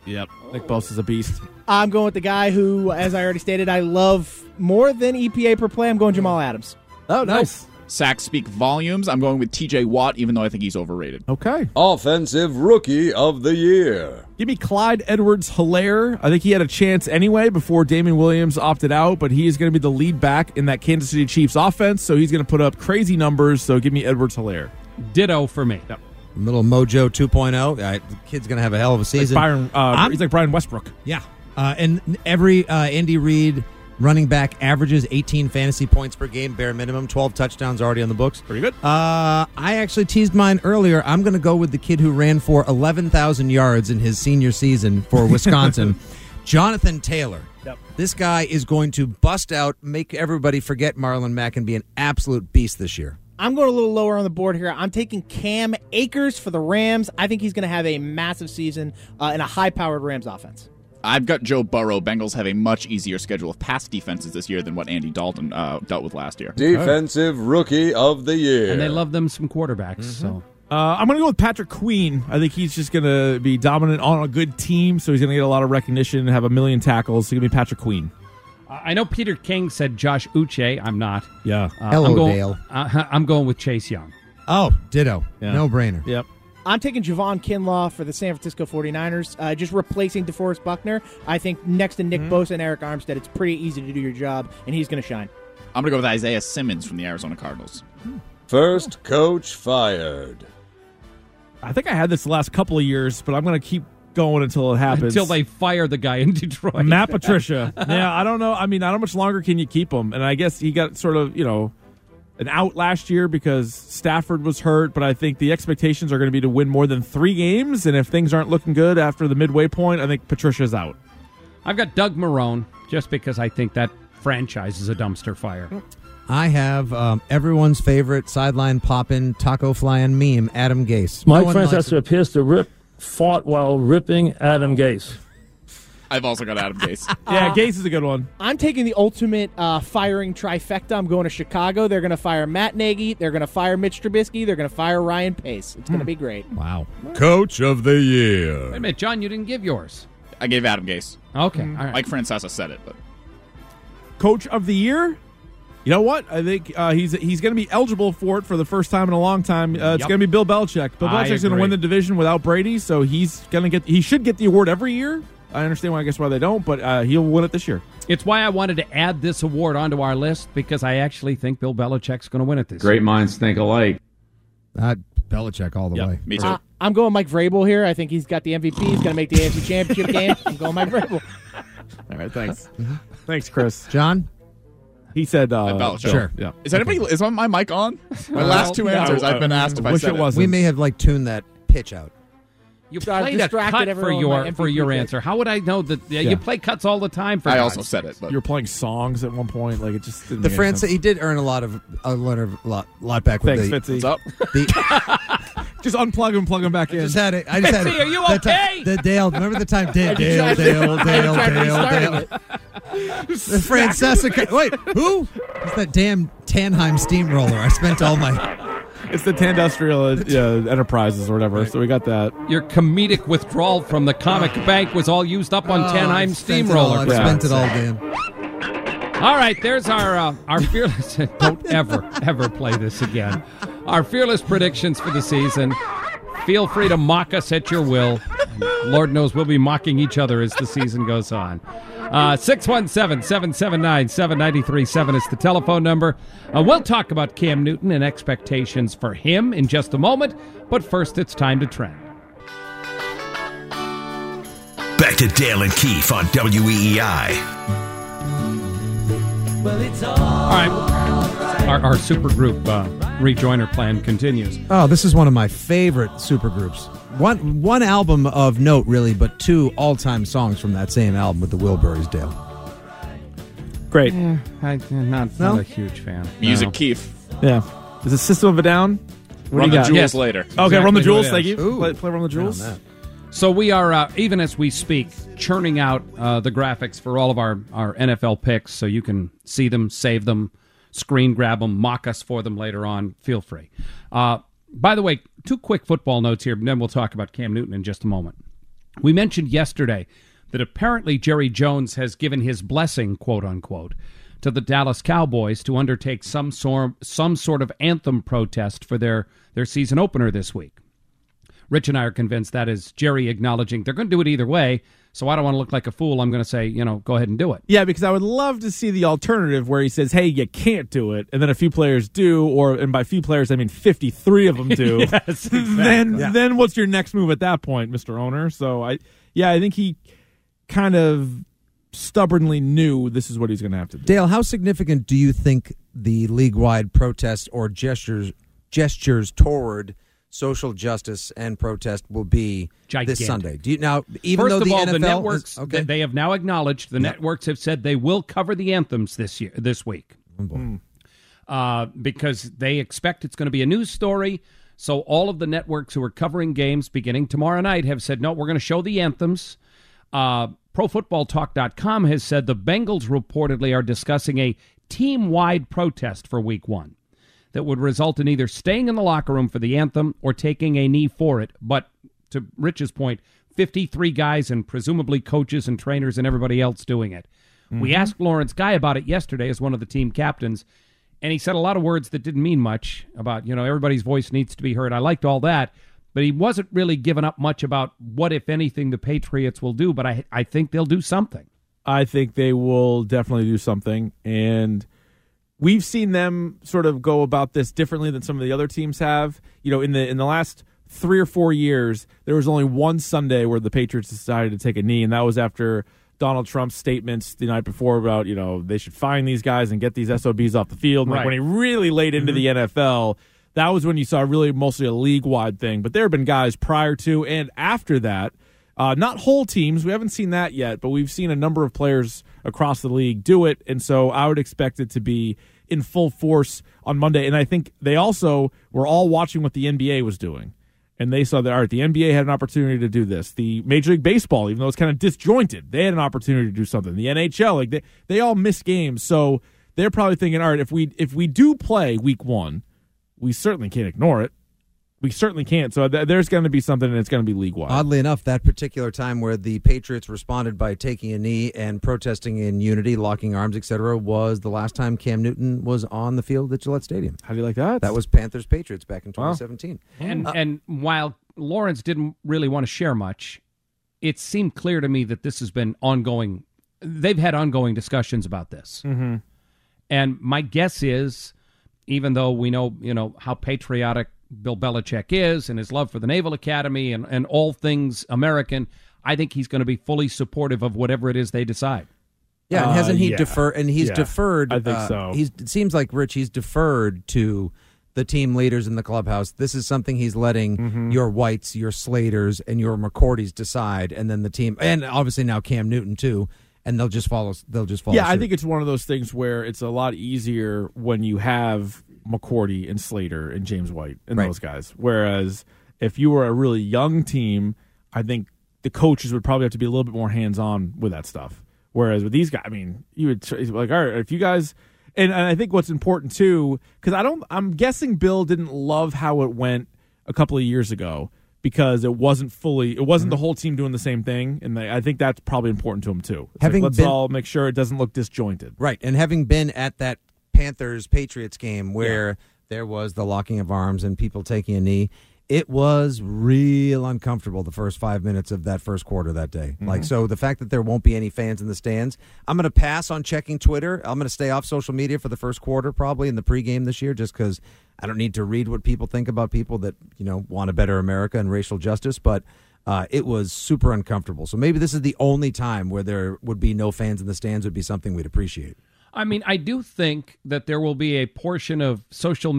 Speaker 11: Yep. Nick Bosa's a beast.
Speaker 9: I'm going with the guy who, as I already stated, I love more than EPA per play. I'm going Jamal Adams.
Speaker 11: Oh, nice.
Speaker 12: Sacks speak volumes. I'm going with TJ Watt, even though I think he's overrated.
Speaker 11: Okay.
Speaker 7: Offensive Rookie of the Year.
Speaker 11: Give me Clyde Edwards-Helaire. I think he had a chance anyway before Damian Williams opted out, but he is going to be the lead back in that Kansas City Chiefs offense, so he's going to put up crazy numbers, so give me Edwards-Helaire.
Speaker 8: Ditto for me.
Speaker 11: Yep.
Speaker 13: Little Mojo 2.0. The kid's going to have a hell of a season.
Speaker 11: He's like Brian Westbrook.
Speaker 13: Yeah. And every Andy Reid running back averages 18 fantasy points per game, bare minimum. 12 touchdowns already on the books.
Speaker 11: Pretty good.
Speaker 13: I actually teased mine earlier. I'm going to go with the kid who ran for 11,000 yards in his senior season for Wisconsin, Jonathan Taylor.
Speaker 9: Yep.
Speaker 13: This guy is going to bust out, make everybody forget Marlon Mack, and be an absolute beast this year.
Speaker 9: I'm going a little lower on the board here. I'm taking Cam Akers for the Rams. I think he's going to have a massive season in a high-powered Rams offense.
Speaker 12: I've got Joe Burrow. Bengals have a much easier schedule of pass defenses this year than what Andy Dalton dealt with last year.
Speaker 7: Defensive Rookie of the Year.
Speaker 8: And they love them some quarterbacks. So
Speaker 11: I'm going to go with Patrick Queen. I think he's just going to be dominant on a good team, so he's going to get a lot of recognition and have a million tackles. So give me Patrick Queen.
Speaker 8: I know Peter King said Josh Uche. I'm not.
Speaker 11: Yeah.
Speaker 13: Hello, Dale.
Speaker 8: I'm going with Chase Young.
Speaker 13: Oh, ditto.
Speaker 11: Yeah.
Speaker 13: No-brainer.
Speaker 11: Yep.
Speaker 9: I'm taking Javon Kinlaw for the San Francisco 49ers, just replacing DeForest Buckner. I think next to Nick Bosa and Eric Armstead, it's pretty easy to do your job, and he's going to shine.
Speaker 12: I'm going to go with Isaiah Simmons from the Arizona Cardinals.
Speaker 7: First coach fired.
Speaker 11: I think I had this the last couple of years, but I'm going to keep going until it happens.
Speaker 8: Until they fire the guy in Detroit.
Speaker 11: Matt Patricia. Yeah, I don't know. I mean, how much longer can you keep him? And I guess he got sort of, an out last year because Stafford was hurt, but I think the expectations are going to be to win more than 3 games, and if things aren't looking good after the midway point, I think Patricia's out.
Speaker 8: I've got Doug Marrone, just because I think that franchise is a dumpster fire.
Speaker 13: I have everyone's favorite sideline poppin' taco flying meme, Adam Gase.
Speaker 16: Mike Francesa appears to fought while ripping Adam Gase.
Speaker 12: I've also got Adam Gase.
Speaker 11: Yeah, Gase is a good one.
Speaker 9: I'm taking the ultimate firing trifecta. I'm going to Chicago. They're going to fire Matt Nagy. They're going to fire Mitch Trubisky. They're going to fire Ryan Pace. It's going to be great.
Speaker 13: Wow.
Speaker 7: Coach of the Year.
Speaker 8: Wait a minute, John, you didn't give yours.
Speaker 12: I gave Adam Gase.
Speaker 8: Okay. All right.
Speaker 12: Mike Francesa said it, but
Speaker 11: Coach of the Year? You know what? I think he's going to be eligible for it for the first time in a long time. It's going to be Bill Belichick. Bill Belichick's going to win the division without Brady, so he should get the award every year. I understand why they don't, but he'll win it this year.
Speaker 8: It's why I wanted to add this award onto our list, because I actually think Bill Belichick's going to win it this year.
Speaker 17: Great minds think alike.
Speaker 13: Belichick all the way.
Speaker 12: Me too.
Speaker 9: I'm going Mike Vrabel here. I think he's got the MVP. He's going to make the AFC Championship game. I'm going Mike Vrabel.
Speaker 11: All right, thanks. Thanks, Chris.
Speaker 13: John?
Speaker 11: He said
Speaker 12: Belichick.
Speaker 11: Sure. Yeah.
Speaker 12: Is my mic on? My last 2 answers, I've been asked if I said
Speaker 11: it wasn't.
Speaker 13: We may have tuned that pitch out.
Speaker 8: You played a cut for your answer. How would I know that? You play cuts all the time.
Speaker 12: I also said it. But
Speaker 11: you were playing songs at one point. Like it just didn't
Speaker 13: the
Speaker 11: make any
Speaker 13: France.
Speaker 11: sense.
Speaker 13: He did earn a lot back.
Speaker 11: Thanks,
Speaker 13: with
Speaker 11: Fitzy.
Speaker 12: What's up?
Speaker 11: Just unplug him, plug him back in.
Speaker 13: I just had it.
Speaker 8: Fitzy, are you okay?
Speaker 13: The Dale. Remember the time? Dale. The Francesa. Wait, who? It's that damn Tannheim steamroller. I spent all my.
Speaker 11: It's the Tandustrial Enterprises or whatever. So we got that.
Speaker 8: Your comedic withdrawal from the comic bank was all used up on Tannheim Steamroller.
Speaker 13: I spent it all, Dan.
Speaker 8: All right, there's our fearless. Don't ever play this again. Our fearless predictions for the season. Feel free to mock us at your will. And Lord knows we'll be mocking each other as the season goes on. 617-779-7937 is the telephone number. We'll talk about Cam Newton and expectations for him in just a moment. But first, it's time to trend.
Speaker 6: Back to Dale and Keefe on WEEI.
Speaker 8: All right, our supergroup rejoiner plan continues.
Speaker 13: Oh, this is one of my favorite supergroups. One album of note, really, but 2 all-time songs from that same album with the Wilburys, Dale.
Speaker 11: Great.
Speaker 8: Yeah, I'm not a huge fan.
Speaker 12: Music
Speaker 8: No.
Speaker 12: Keefe.
Speaker 11: Yeah. Is it System of a Down?
Speaker 12: Run the Jewels later.
Speaker 11: Okay,
Speaker 8: Exactly
Speaker 11: Run the Jewels.
Speaker 8: what it
Speaker 11: Thank
Speaker 8: is.
Speaker 11: you. Play Run the Jewels.
Speaker 8: So we are, even as we speak, churning out the graphics for all of our NFL picks, so you can see them, save them, screen grab them, mock us for them later on. Feel free. By the way, 2 quick football notes here, and then we'll talk about Cam Newton in just a moment. We mentioned yesterday that apparently Jerry Jones has given his blessing, quote unquote, to the Dallas Cowboys to undertake some sort of anthem protest for their season opener this week. Rich and I are convinced that is Jerry acknowledging they're going to do it either way, so I don't want to look like a fool. I'm going to say, go ahead and do it.
Speaker 11: Yeah, because I would love to see the alternative where he says, hey, you can't do it, and then a few players do, and by few players, I mean 53 of them do.
Speaker 8: Yes, exactly.
Speaker 11: Then what's your next move at that point, Mr. Owner? So, I think he kind of stubbornly knew this is what he's going to have to do.
Speaker 13: Dale, how significant do you think the league-wide protest or gestures toward social justice and protest will be this Sunday? Do you now? Even
Speaker 8: First
Speaker 13: though
Speaker 8: of all,
Speaker 13: NFL
Speaker 8: the networks they have now acknowledged networks have said they will cover the anthems this week, because they expect it's going to be a news story. So all of the networks who are covering games beginning tomorrow night have said, no, we're going to show the anthems. ProFootballTalk.com has said the Bengals reportedly are discussing a team-wide protest for Week 1 that would result in either staying in the locker room for the anthem or taking a knee for it. But to Rich's point, 53 guys and presumably coaches and trainers and everybody else doing it. Mm-hmm. We asked Lawrence Guy about it yesterday as one of the team captains, and he said a lot of words that didn't mean much about, everybody's voice needs to be heard. I liked all that. But he wasn't really giving up much about what, if anything, the Patriots will do. But I think they'll do something.
Speaker 11: I think they will definitely do something. And we've seen them sort of go about this differently than some of the other teams have. In the last 3 or 4 years, there was only one Sunday where the Patriots decided to take a knee, and that was after Donald Trump's statements the night before about, they should fine these guys and get these SOBs off the field.
Speaker 8: Right.
Speaker 11: Like when he really laid into the NFL, that was when you saw really mostly a league-wide thing. But there have been guys prior to and after that, not whole teams. We haven't seen that yet, but we've seen a number of players across the league do it. And so I would expect it to be in full force on Monday. And I think they also were all watching what the NBA was doing. And they saw that, all right, the NBA had an opportunity to do this. The Major League Baseball, even though it's kind of disjointed, they had an opportunity to do something. The NHL, they all miss games. So they're probably thinking, all right, if we do play Week 1, we certainly can't ignore it. We certainly can't. So there's going to be something, and it's going to be league-wide.
Speaker 13: Oddly enough, that particular time where the Patriots responded by taking a knee and protesting in unity, locking arms, etc., was the last time Cam Newton was on the field at Gillette Stadium.
Speaker 11: How do you like that?
Speaker 13: That was Panthers-Patriots back in 2017.
Speaker 8: Wow. And while Lawrence didn't really want to share much, it seemed clear to me that this has been ongoing. They've had ongoing discussions about this.
Speaker 11: Mm-hmm.
Speaker 8: And my guess is, even though we know, how patriotic Bill Belichick is and his love for the Naval Academy and all things American, I think he's going to be fully supportive of whatever it is they decide.
Speaker 13: Yeah, and hasn't he deferred? And he's deferred.
Speaker 11: I think so.
Speaker 13: It seems like, Rich, he's deferred to the team leaders in the clubhouse. This is something he's letting your Whites, your Slaters, and your McCourtys decide, and then the team, and obviously now Cam Newton too. And they'll just follow.
Speaker 11: Yeah, I think it's one of those things where it's a lot easier when you have McCourty and Slater and James White and those guys. Whereas if you were a really young team, I think the coaches would probably have to be a little bit more hands-on with that stuff. Whereas with these guys, I mean, you would like, all right, if you guys, and I think what's important too, because I'm guessing Bill didn't love how it went a couple of years ago. Because it wasn't the whole team doing the same thing, and I think that's probably important to him too. Let's all make sure it doesn't look disjointed.
Speaker 13: Right, and having been at that Panthers-Patriots game where there was the locking of arms and people taking a knee, it was real uncomfortable the first 5 minutes of that first quarter that day. So the fact that there won't be any fans in the stands, I'm going to pass on checking Twitter. I'm going to stay off social media for the first quarter probably in the pregame this year just because I don't need to read what people think about people that, want a better America and racial justice. But it was super uncomfortable. So maybe this is the only time where there would be no fans in the stands would be something we'd appreciate.
Speaker 8: I mean, I do think that there will be a portion of social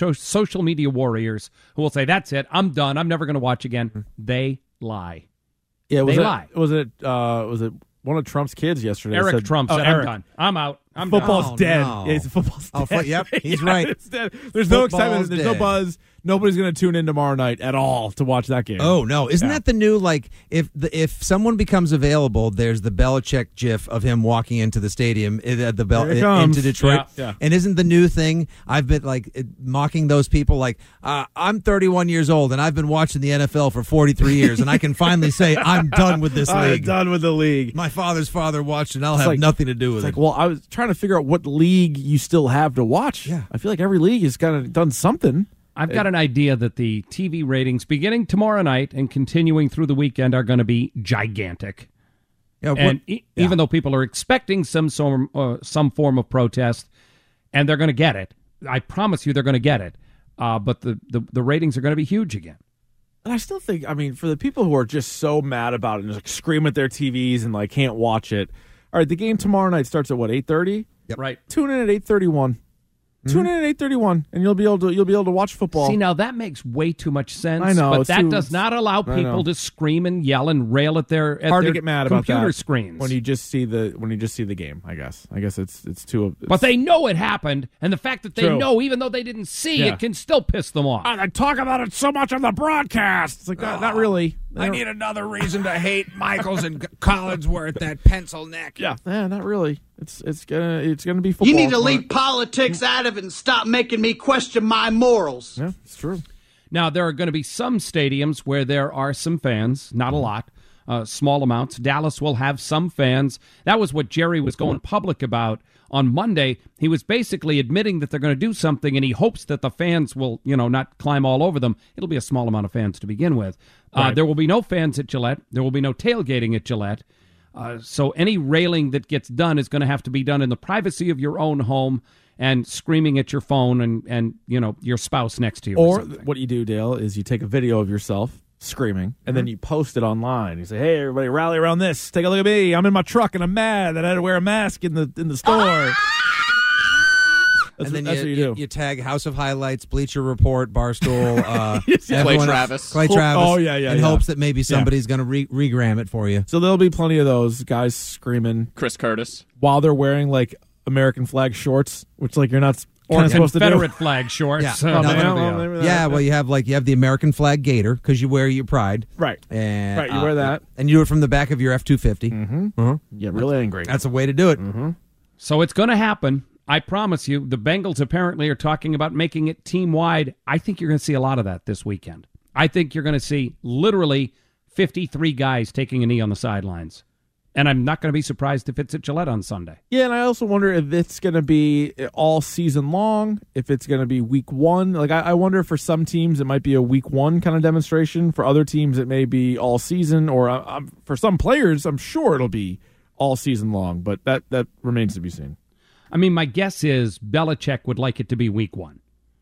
Speaker 8: media warriors who will say, that's it, I'm done, I'm never going to watch again. They lie.
Speaker 11: Yeah,
Speaker 8: they lie.
Speaker 11: Was it one of Trump's kids yesterday?
Speaker 8: Eric Trump said, I'm done. I'm out.
Speaker 11: Football's dead.
Speaker 13: No.
Speaker 11: Yeah, football's dead.
Speaker 13: Yep, he's right.
Speaker 11: It's dead. There's no excitement. There's no buzz. Nobody's going to tune in tomorrow night at all to watch that game.
Speaker 13: Oh no! Isn't that the new if someone becomes available, there's the Belichick GIF of him walking into the stadium into Detroit.
Speaker 11: Yeah.
Speaker 13: And isn't the new thing? I've been mocking those people. I'm 31 years old and I've been watching the NFL for 43 years, and I can finally say I'm done with this league.
Speaker 11: I'm done with the league.
Speaker 13: My father's father watched, and I'll have nothing to do with it.
Speaker 11: Well, I was trying to figure out what league you still have to watch.
Speaker 13: Yeah,
Speaker 11: I feel like every league has kind of done something.
Speaker 8: I've got an idea that the TV ratings beginning tomorrow night and continuing through the weekend are going to be gigantic.
Speaker 13: Yeah,
Speaker 8: even though people are expecting some form of protest, and they're going to get it, I promise you they're going to get it. But the ratings are going to be huge again.
Speaker 11: And I still think, for the people who are just so mad about it and just scream at their TVs and can't watch it. All right, the game tomorrow night starts at what, 8:30?
Speaker 13: Yep.
Speaker 8: Right.
Speaker 11: Tune in at 8:31. Tune in at 8:31, and you'll be able to watch football.
Speaker 8: See, now that makes way too much sense.
Speaker 11: I know,
Speaker 8: but that does not allow people to scream and yell and rail at their
Speaker 11: hard to get mad about
Speaker 8: computer
Speaker 11: that
Speaker 8: screens
Speaker 11: when you just see the game. I guess it's too.
Speaker 8: But they know it happened, and the fact that they know, even though they didn't see it, can still piss them off.
Speaker 11: They talk about it so much on the broadcast. It's not really.
Speaker 13: I need another reason to hate Michaels and Collinsworth, that pencil neck.
Speaker 11: Yeah, not really. It's gonna be football.
Speaker 17: You need to leave politics out of it and stop making me question my morals.
Speaker 11: Yeah, it's true.
Speaker 8: Now, there are going to be some stadiums where there are some fans, not a lot, small amounts. Dallas will have some fans. That was what Jerry was going public about on Monday. He was basically admitting that they're going to do something, and he hopes that the fans will, not climb all over them. It'll be a small amount of fans to begin with.
Speaker 11: Right.
Speaker 8: There will be no fans at Gillette. There will be no tailgating at Gillette. So any railing that gets done is going to have to be done in the privacy of your own home and screaming at your phone and your spouse next to you.
Speaker 11: Or what you do, Dale, is you take a video of yourself screaming, and then you post it online. You say, "Hey, everybody, rally around this. Take a look at me. I'm in my truck, and I'm mad that I had to wear a mask in the store."
Speaker 13: That's what you do. You tag House of Highlights, Bleacher Report, Barstool,
Speaker 12: Clay Travis.
Speaker 11: Oh, yeah.
Speaker 13: In hopes that maybe somebody's going to regram it for you.
Speaker 11: So there'll be plenty of those guys screaming.
Speaker 12: Chris Curtis.
Speaker 11: While they're wearing, American flag shorts, which, you're not
Speaker 8: or
Speaker 11: supposed to do.
Speaker 8: Confederate flag shorts.
Speaker 13: Yeah. Well, you have the American flag gaiter because you wear your pride.
Speaker 11: Right.
Speaker 13: And,
Speaker 11: you wear that.
Speaker 13: And you do it from the back of your F-250.
Speaker 11: Mm-hmm. Get really angry.
Speaker 13: That's a way to do it.
Speaker 11: Mm-hmm.
Speaker 8: So it's going to happen. I promise you, the Bengals apparently are talking about making it team-wide. I think you're going to see a lot of that this weekend. I think you're going to see literally 53 guys taking a knee on the sidelines. And I'm not going to be surprised if it's at Gillette on Sunday.
Speaker 11: Yeah, and I also wonder if it's going to be all season long, if it's going to be week one. I wonder for some teams it might be a week one kind of demonstration. For other teams it may be all season. Or for some players, I'm sure it'll be all season long. But that remains to be seen.
Speaker 8: My guess is Belichick would like it to be week one.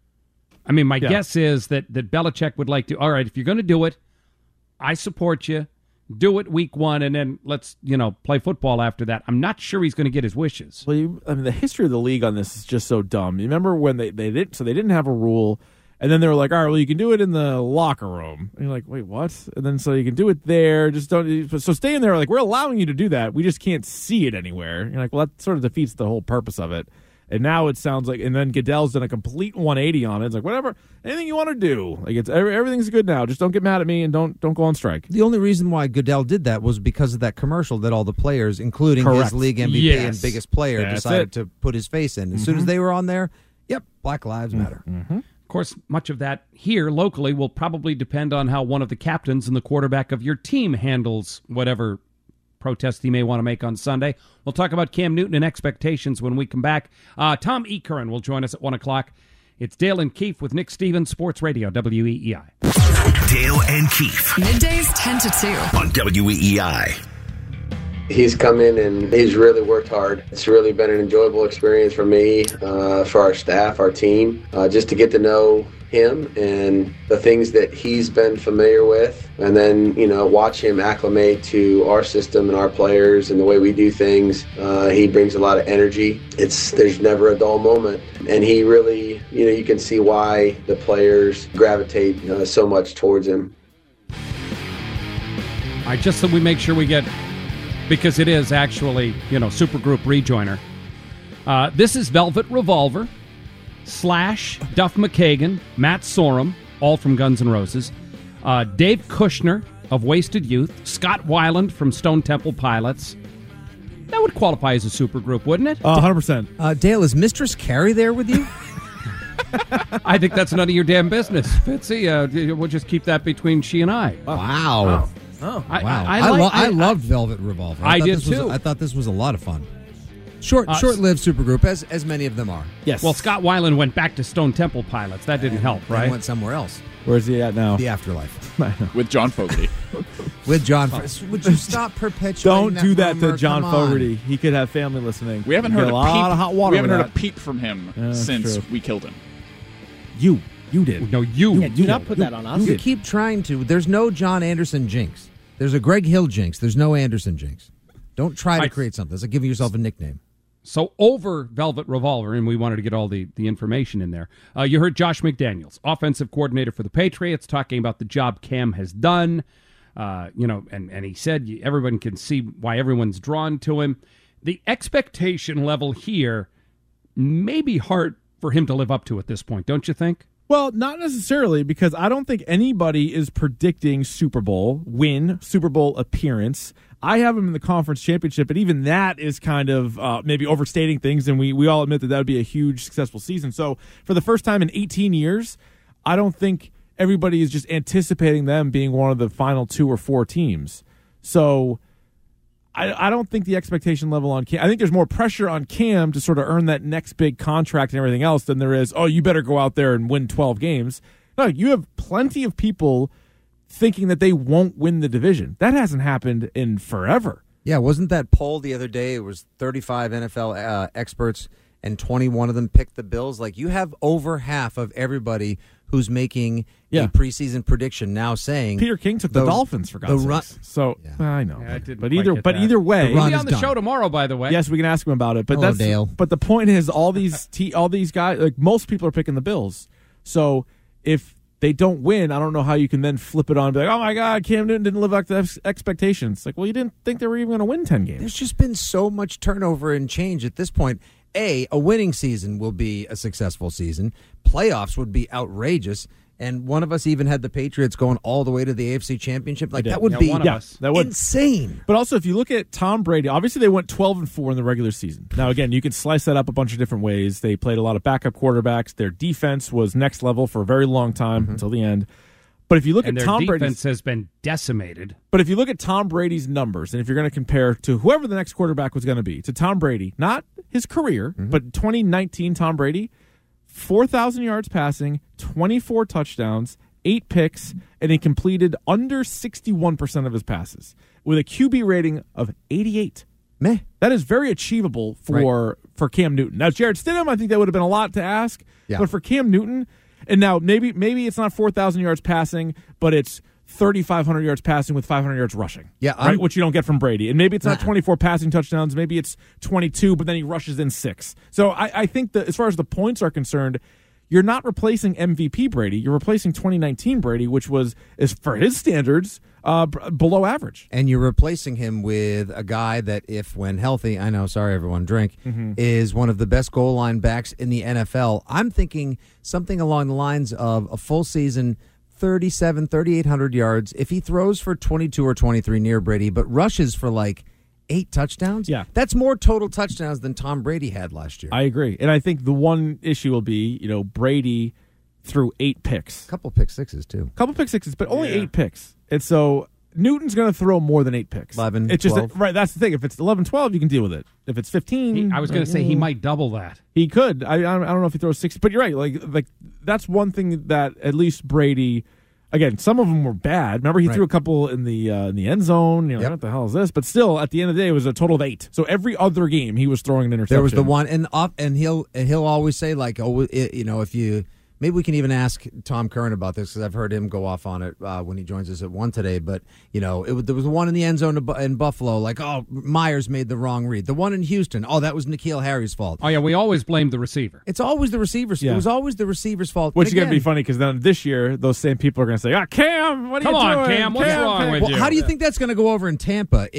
Speaker 8: My guess is that Belichick would like to, all right, if you're going to do it, I support you. Do it week one, and then let's, play football after that. I'm not sure he's going to get his wishes.
Speaker 11: Well, the history of the league on this is just so dumb. You remember when they didn't have a rule, and then they were like, all right, well, you can do it in the locker room. And you're like, wait, what? And then so you can do it there. Just don't. So stay in there. We're allowing you to do that. We just can't see it anywhere. You're like, well, that sort of defeats the whole purpose of it. And now it sounds like, and then Goodell's done a complete 180 on it. It's like, whatever, anything you want to do. Everything's good now. Just don't get mad at me and don't go on strike.
Speaker 13: The only reason why Goodell did that was because of that commercial that all the players, including his league MVP and biggest player, decided to put his face in. As soon as they were on there, Black Lives Matter.
Speaker 11: Mm-hmm.
Speaker 8: Of course, much of that here locally will probably depend on how one of the captains and the quarterback of your team handles whatever protest he may want to make on Sunday. We'll talk about Cam Newton and expectations when we come back. Tom Ekerin will join us at 1 o'clock. It's Dale and Keefe with Nick Stevens, Sports Radio, WEEI.
Speaker 6: Dale and Keefe.
Speaker 18: Middays 10 to 2.
Speaker 6: On WEEI.
Speaker 19: He's come in and he's really worked hard. It's really been an enjoyable experience for me, for our staff, our team, just to get to know him and the things that he's been familiar with, and then watch him acclimate to our system and our players and the way we do things. He brings a lot of energy. There's never a dull moment, and he really, you can see why the players gravitate so much towards him.
Speaker 8: All right, just so we make sure we get, because it is actually Supergroup Rejoiner. This is Velvet Revolver / Duff McKagan, Matt Sorum, all from Guns N' Roses, Dave Kushner of Wasted Youth, Scott Weiland from Stone Temple Pilots. That would qualify as a supergroup, wouldn't it?
Speaker 11: 100%.
Speaker 13: Dale, is Mistress Carrie there with you?
Speaker 8: I think that's none of your damn business, Fitzy. We'll just keep that between she and I.
Speaker 13: Wow.
Speaker 11: Oh,
Speaker 13: wow.
Speaker 8: I
Speaker 13: I loved Velvet Revolver.
Speaker 8: I did too.
Speaker 13: I thought this was a lot of fun. Short-lived supergroup, as many of them are.
Speaker 11: Yes.
Speaker 8: Well, Scott Weiland went back to Stone Temple Pilots. That didn't help, right?
Speaker 13: He went somewhere else.
Speaker 11: Where's he at now?
Speaker 13: The Afterlife.
Speaker 12: With John Fogerty.
Speaker 13: With John Would you stop perpetuating
Speaker 11: Don't do that
Speaker 13: rumor?
Speaker 11: to John
Speaker 13: Come on.
Speaker 11: Fogerty. He could have family listening.
Speaker 12: We haven't heard
Speaker 11: a lot of hot water.
Speaker 12: We haven't
Speaker 11: with
Speaker 12: heard a
Speaker 11: that.
Speaker 12: peep from him since
Speaker 11: true.
Speaker 12: we killed him.
Speaker 11: You did.
Speaker 8: No, you.
Speaker 9: Yeah, do not put that on us.
Speaker 13: You keep trying to. There's no John Anderson jinx. There's a Greg Hill jinx. There's no Anderson jinx. Don't try to create something. It's like giving yourself a nickname.
Speaker 8: So over Velvet Revolver, and we wanted to get all the information in there, you heard Josh McDaniels, offensive coordinator for the Patriots, talking about the job Cam has done. And he said everyone can see why everyone's drawn to him. The expectation level here may be hard for him to live up to at this point, don't you think?
Speaker 11: Well, not necessarily, because I don't think anybody is predicting Super Bowl win, Super Bowl appearance. I have him in the conference championship, but even that is kind of maybe overstating things, and we all admit that would be a huge, successful season. So for the first time in 18 years, I don't think everybody is just anticipating them being one of the final 2 or 4 teams. So I don't think the expectation level on Cam, I think there's more pressure on Cam to sort of earn that next big contract and everything else than there is, oh, you better go out there and win 12 games. No, you have plenty of people thinking that they won't win the division. That hasn't happened in forever.
Speaker 13: Yeah, wasn't that poll the other day? It was 35 NFL experts, and 21 of them picked the Bills. Like, you have over half of everybody who's making a preseason prediction now saying
Speaker 11: Peter King took the Dolphins, for God's sakes. So I know, but either way,
Speaker 8: he'll be on the show tomorrow. By the way,
Speaker 11: yes, we can ask him about it. But
Speaker 13: Hello, Dale.
Speaker 11: But the point is, all these guys, like most people, are picking the Bills. So if they don't win, I don't know how you can then flip it on and be like, oh my God, Cam Newton didn't live up to expectations. Like, well, you didn't think they were even going to win 10 games.
Speaker 13: There's just been so much turnover and change at this point. A winning season will be a successful season. Playoffs would be outrageous. And one of us even had the Patriots going all the way to the AFC Championship. Like, that would be insane.
Speaker 11: But also, if you look at Tom Brady, obviously they went 12-4 in the regular season. Now, again, you can slice that up a bunch of different ways. They played a lot of backup quarterbacks. Their defense was next level for a very long time until the end. But if you look at Tom Brady's
Speaker 8: defense has been decimated.
Speaker 11: But if you look at Tom Brady's numbers, and if you're going to compare to whoever the next quarterback was going to be, to Tom Brady, not his career, but 2019 Tom Brady, 4,000 yards passing, 24 touchdowns, 8 picks, and he completed under 61% of his passes with a QB rating of 88.
Speaker 13: Meh.
Speaker 11: That is very achievable for Cam Newton. Now, Jarrett Stidham, I think that would have been a lot to ask.
Speaker 13: Yeah.
Speaker 11: But for Cam Newton, and now maybe it's not 4,000 yards passing, but it's 3,500 yards passing with 500 yards rushing.
Speaker 13: Yeah,
Speaker 11: right, which you don't get from Brady. And maybe it's not 24 passing touchdowns. Maybe it's 22, but then he rushes in 6. So I think that as far as the points are concerned, you're not replacing MVP Brady. You're replacing 2019 Brady, which is for his standards, below average.
Speaker 13: And you're replacing him with a guy that, if when healthy, I know, sorry everyone, drink, is one of the best goal line backs in the NFL. I'm thinking something along the lines of a full season, 3,800 yards. If he throws for 22 or 23 near Brady, but rushes for like 8 touchdowns, that's more total touchdowns than Tom Brady had last year.
Speaker 11: I agree. And I think the one issue will be, Brady threw 8 picks.
Speaker 13: Couple pick sixes, too.
Speaker 11: Couple pick sixes, but only 8 picks. And so Newton's going to throw more than 8 picks.
Speaker 13: 11,
Speaker 11: it's just
Speaker 13: 12.
Speaker 11: Right, that's the thing. If it's 11, 12, you can deal with it. If it's 15...
Speaker 8: I was going to say he might double that.
Speaker 11: He could. I don't know if he throws 6, but you're right. Like that's one thing that at least Brady... Again, some of them were bad. Remember, he threw a couple in the end zone. What the hell is this? But still, at the end of the day, it was a total of 8. So every other game, he was throwing an interception.
Speaker 13: There was the one, and he'll always say like, if you. Maybe we can even ask Tom Curran about this, because I've heard him go off on it when he joins us at 1 today. But, there was one in the end zone in Buffalo, like, oh, Myers made the wrong read. The one in Houston, oh, that was N'Keal Harry's fault.
Speaker 8: Oh, yeah, we always blame the receiver.
Speaker 13: It's always the receiver's. Yeah. It was always the receiver's fault.
Speaker 11: Which is going to be funny, because then this year, those same people are going to say, Cam, what are you doing?
Speaker 8: Come on, Cam, what's wrong with you?
Speaker 13: How do you think that's going to go over in Tampa if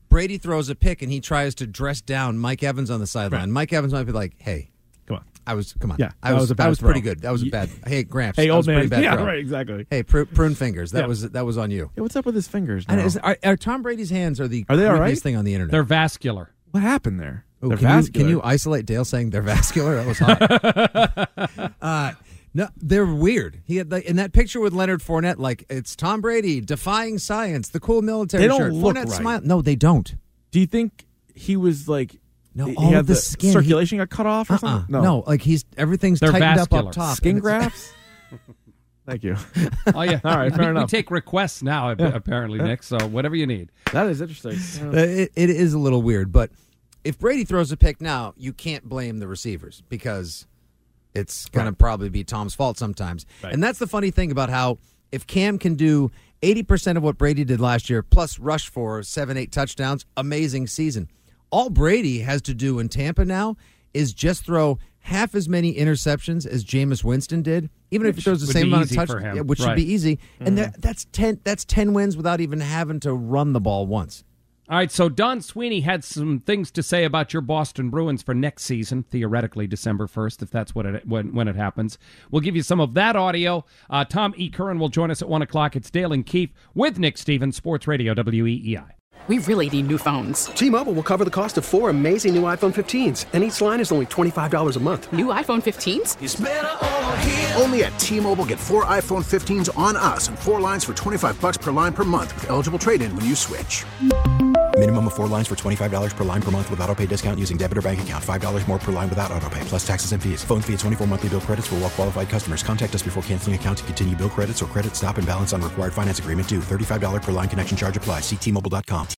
Speaker 13: Brady throws a pick and he tries to dress down Mike Evans on the sideline. Right. Mike Evans might be like, "Hey,
Speaker 11: come on,
Speaker 13: yeah, I was pretty good. That was a bad. Hey, Gramps,
Speaker 11: hey, old man,
Speaker 13: pretty bad
Speaker 11: yeah,
Speaker 13: throw.
Speaker 11: Right, exactly.
Speaker 13: Hey, prune fingers. That was on you.
Speaker 11: Hey, what's up with his fingers? Now?
Speaker 13: Are Tom Brady's hands are they all
Speaker 11: right?
Speaker 13: thing on the internet?
Speaker 8: They're vascular.
Speaker 11: What happened there?
Speaker 13: Ooh, can you isolate Dale saying they're vascular? That was hot. No, they're weird. He had in that picture with Leonard Fournette, like it's Tom Brady defying science, the cool military
Speaker 11: they don't
Speaker 13: shirt.
Speaker 11: Look
Speaker 13: Fournette
Speaker 11: right.
Speaker 13: smile. No, they don't.
Speaker 11: Do you think he was like?
Speaker 13: No,
Speaker 11: all
Speaker 13: of the skin.
Speaker 11: Circulation got cut off or something?
Speaker 13: No, like everything's
Speaker 8: They're
Speaker 13: tightened
Speaker 8: vascular.
Speaker 13: up top.
Speaker 11: Skin grafts? Thank you.
Speaker 8: Oh, yeah.
Speaker 11: All right, fair enough.
Speaker 8: We take requests now, apparently, Nick, so whatever you need.
Speaker 11: That is interesting.
Speaker 13: It is a little weird, but if Brady throws a pick now, you can't blame the receivers because it's going to probably be Tom's fault sometimes. Right. And that's the funny thing about how if Cam can do 80% of what Brady did last year, plus rush for 7-8 touchdowns, amazing season. All Brady has to do in Tampa now is just throw half as many interceptions as Jameis Winston did, even if he throws the same amount of touchdowns, which should be easy. And that's 10 wins without even having to run the ball once.
Speaker 8: All right, so Don Sweeney had some things to say about your Boston Bruins for next season, theoretically December 1st, if that's when it happens. We'll give you some of that audio. Tom E. Curran will join us at 1 o'clock. It's Dale and Keefe with Nick Stevens, Sports Radio WEEI.
Speaker 2: We really need new phones.
Speaker 3: T-Mobile will cover the cost of 4 amazing new iPhone 15s, and each line is only $25 a month.
Speaker 2: New iPhone 15s?
Speaker 4: It's better over here. Only at T-Mobile, get 4 iPhone 15s on us and 4 lines for $25 per line per month with eligible trade-in when you switch.
Speaker 5: Minimum of 4 lines for $25 per line per month with autopay discount using debit or bank account. $5 more per line without autopay, plus taxes and fees. Phone fee at 24 monthly bill credits for well-qualified customers. Contact us before canceling account to continue bill credits or credit stop and balance on required finance agreement due. $35 per line connection charge applies. See T-Mobile.com.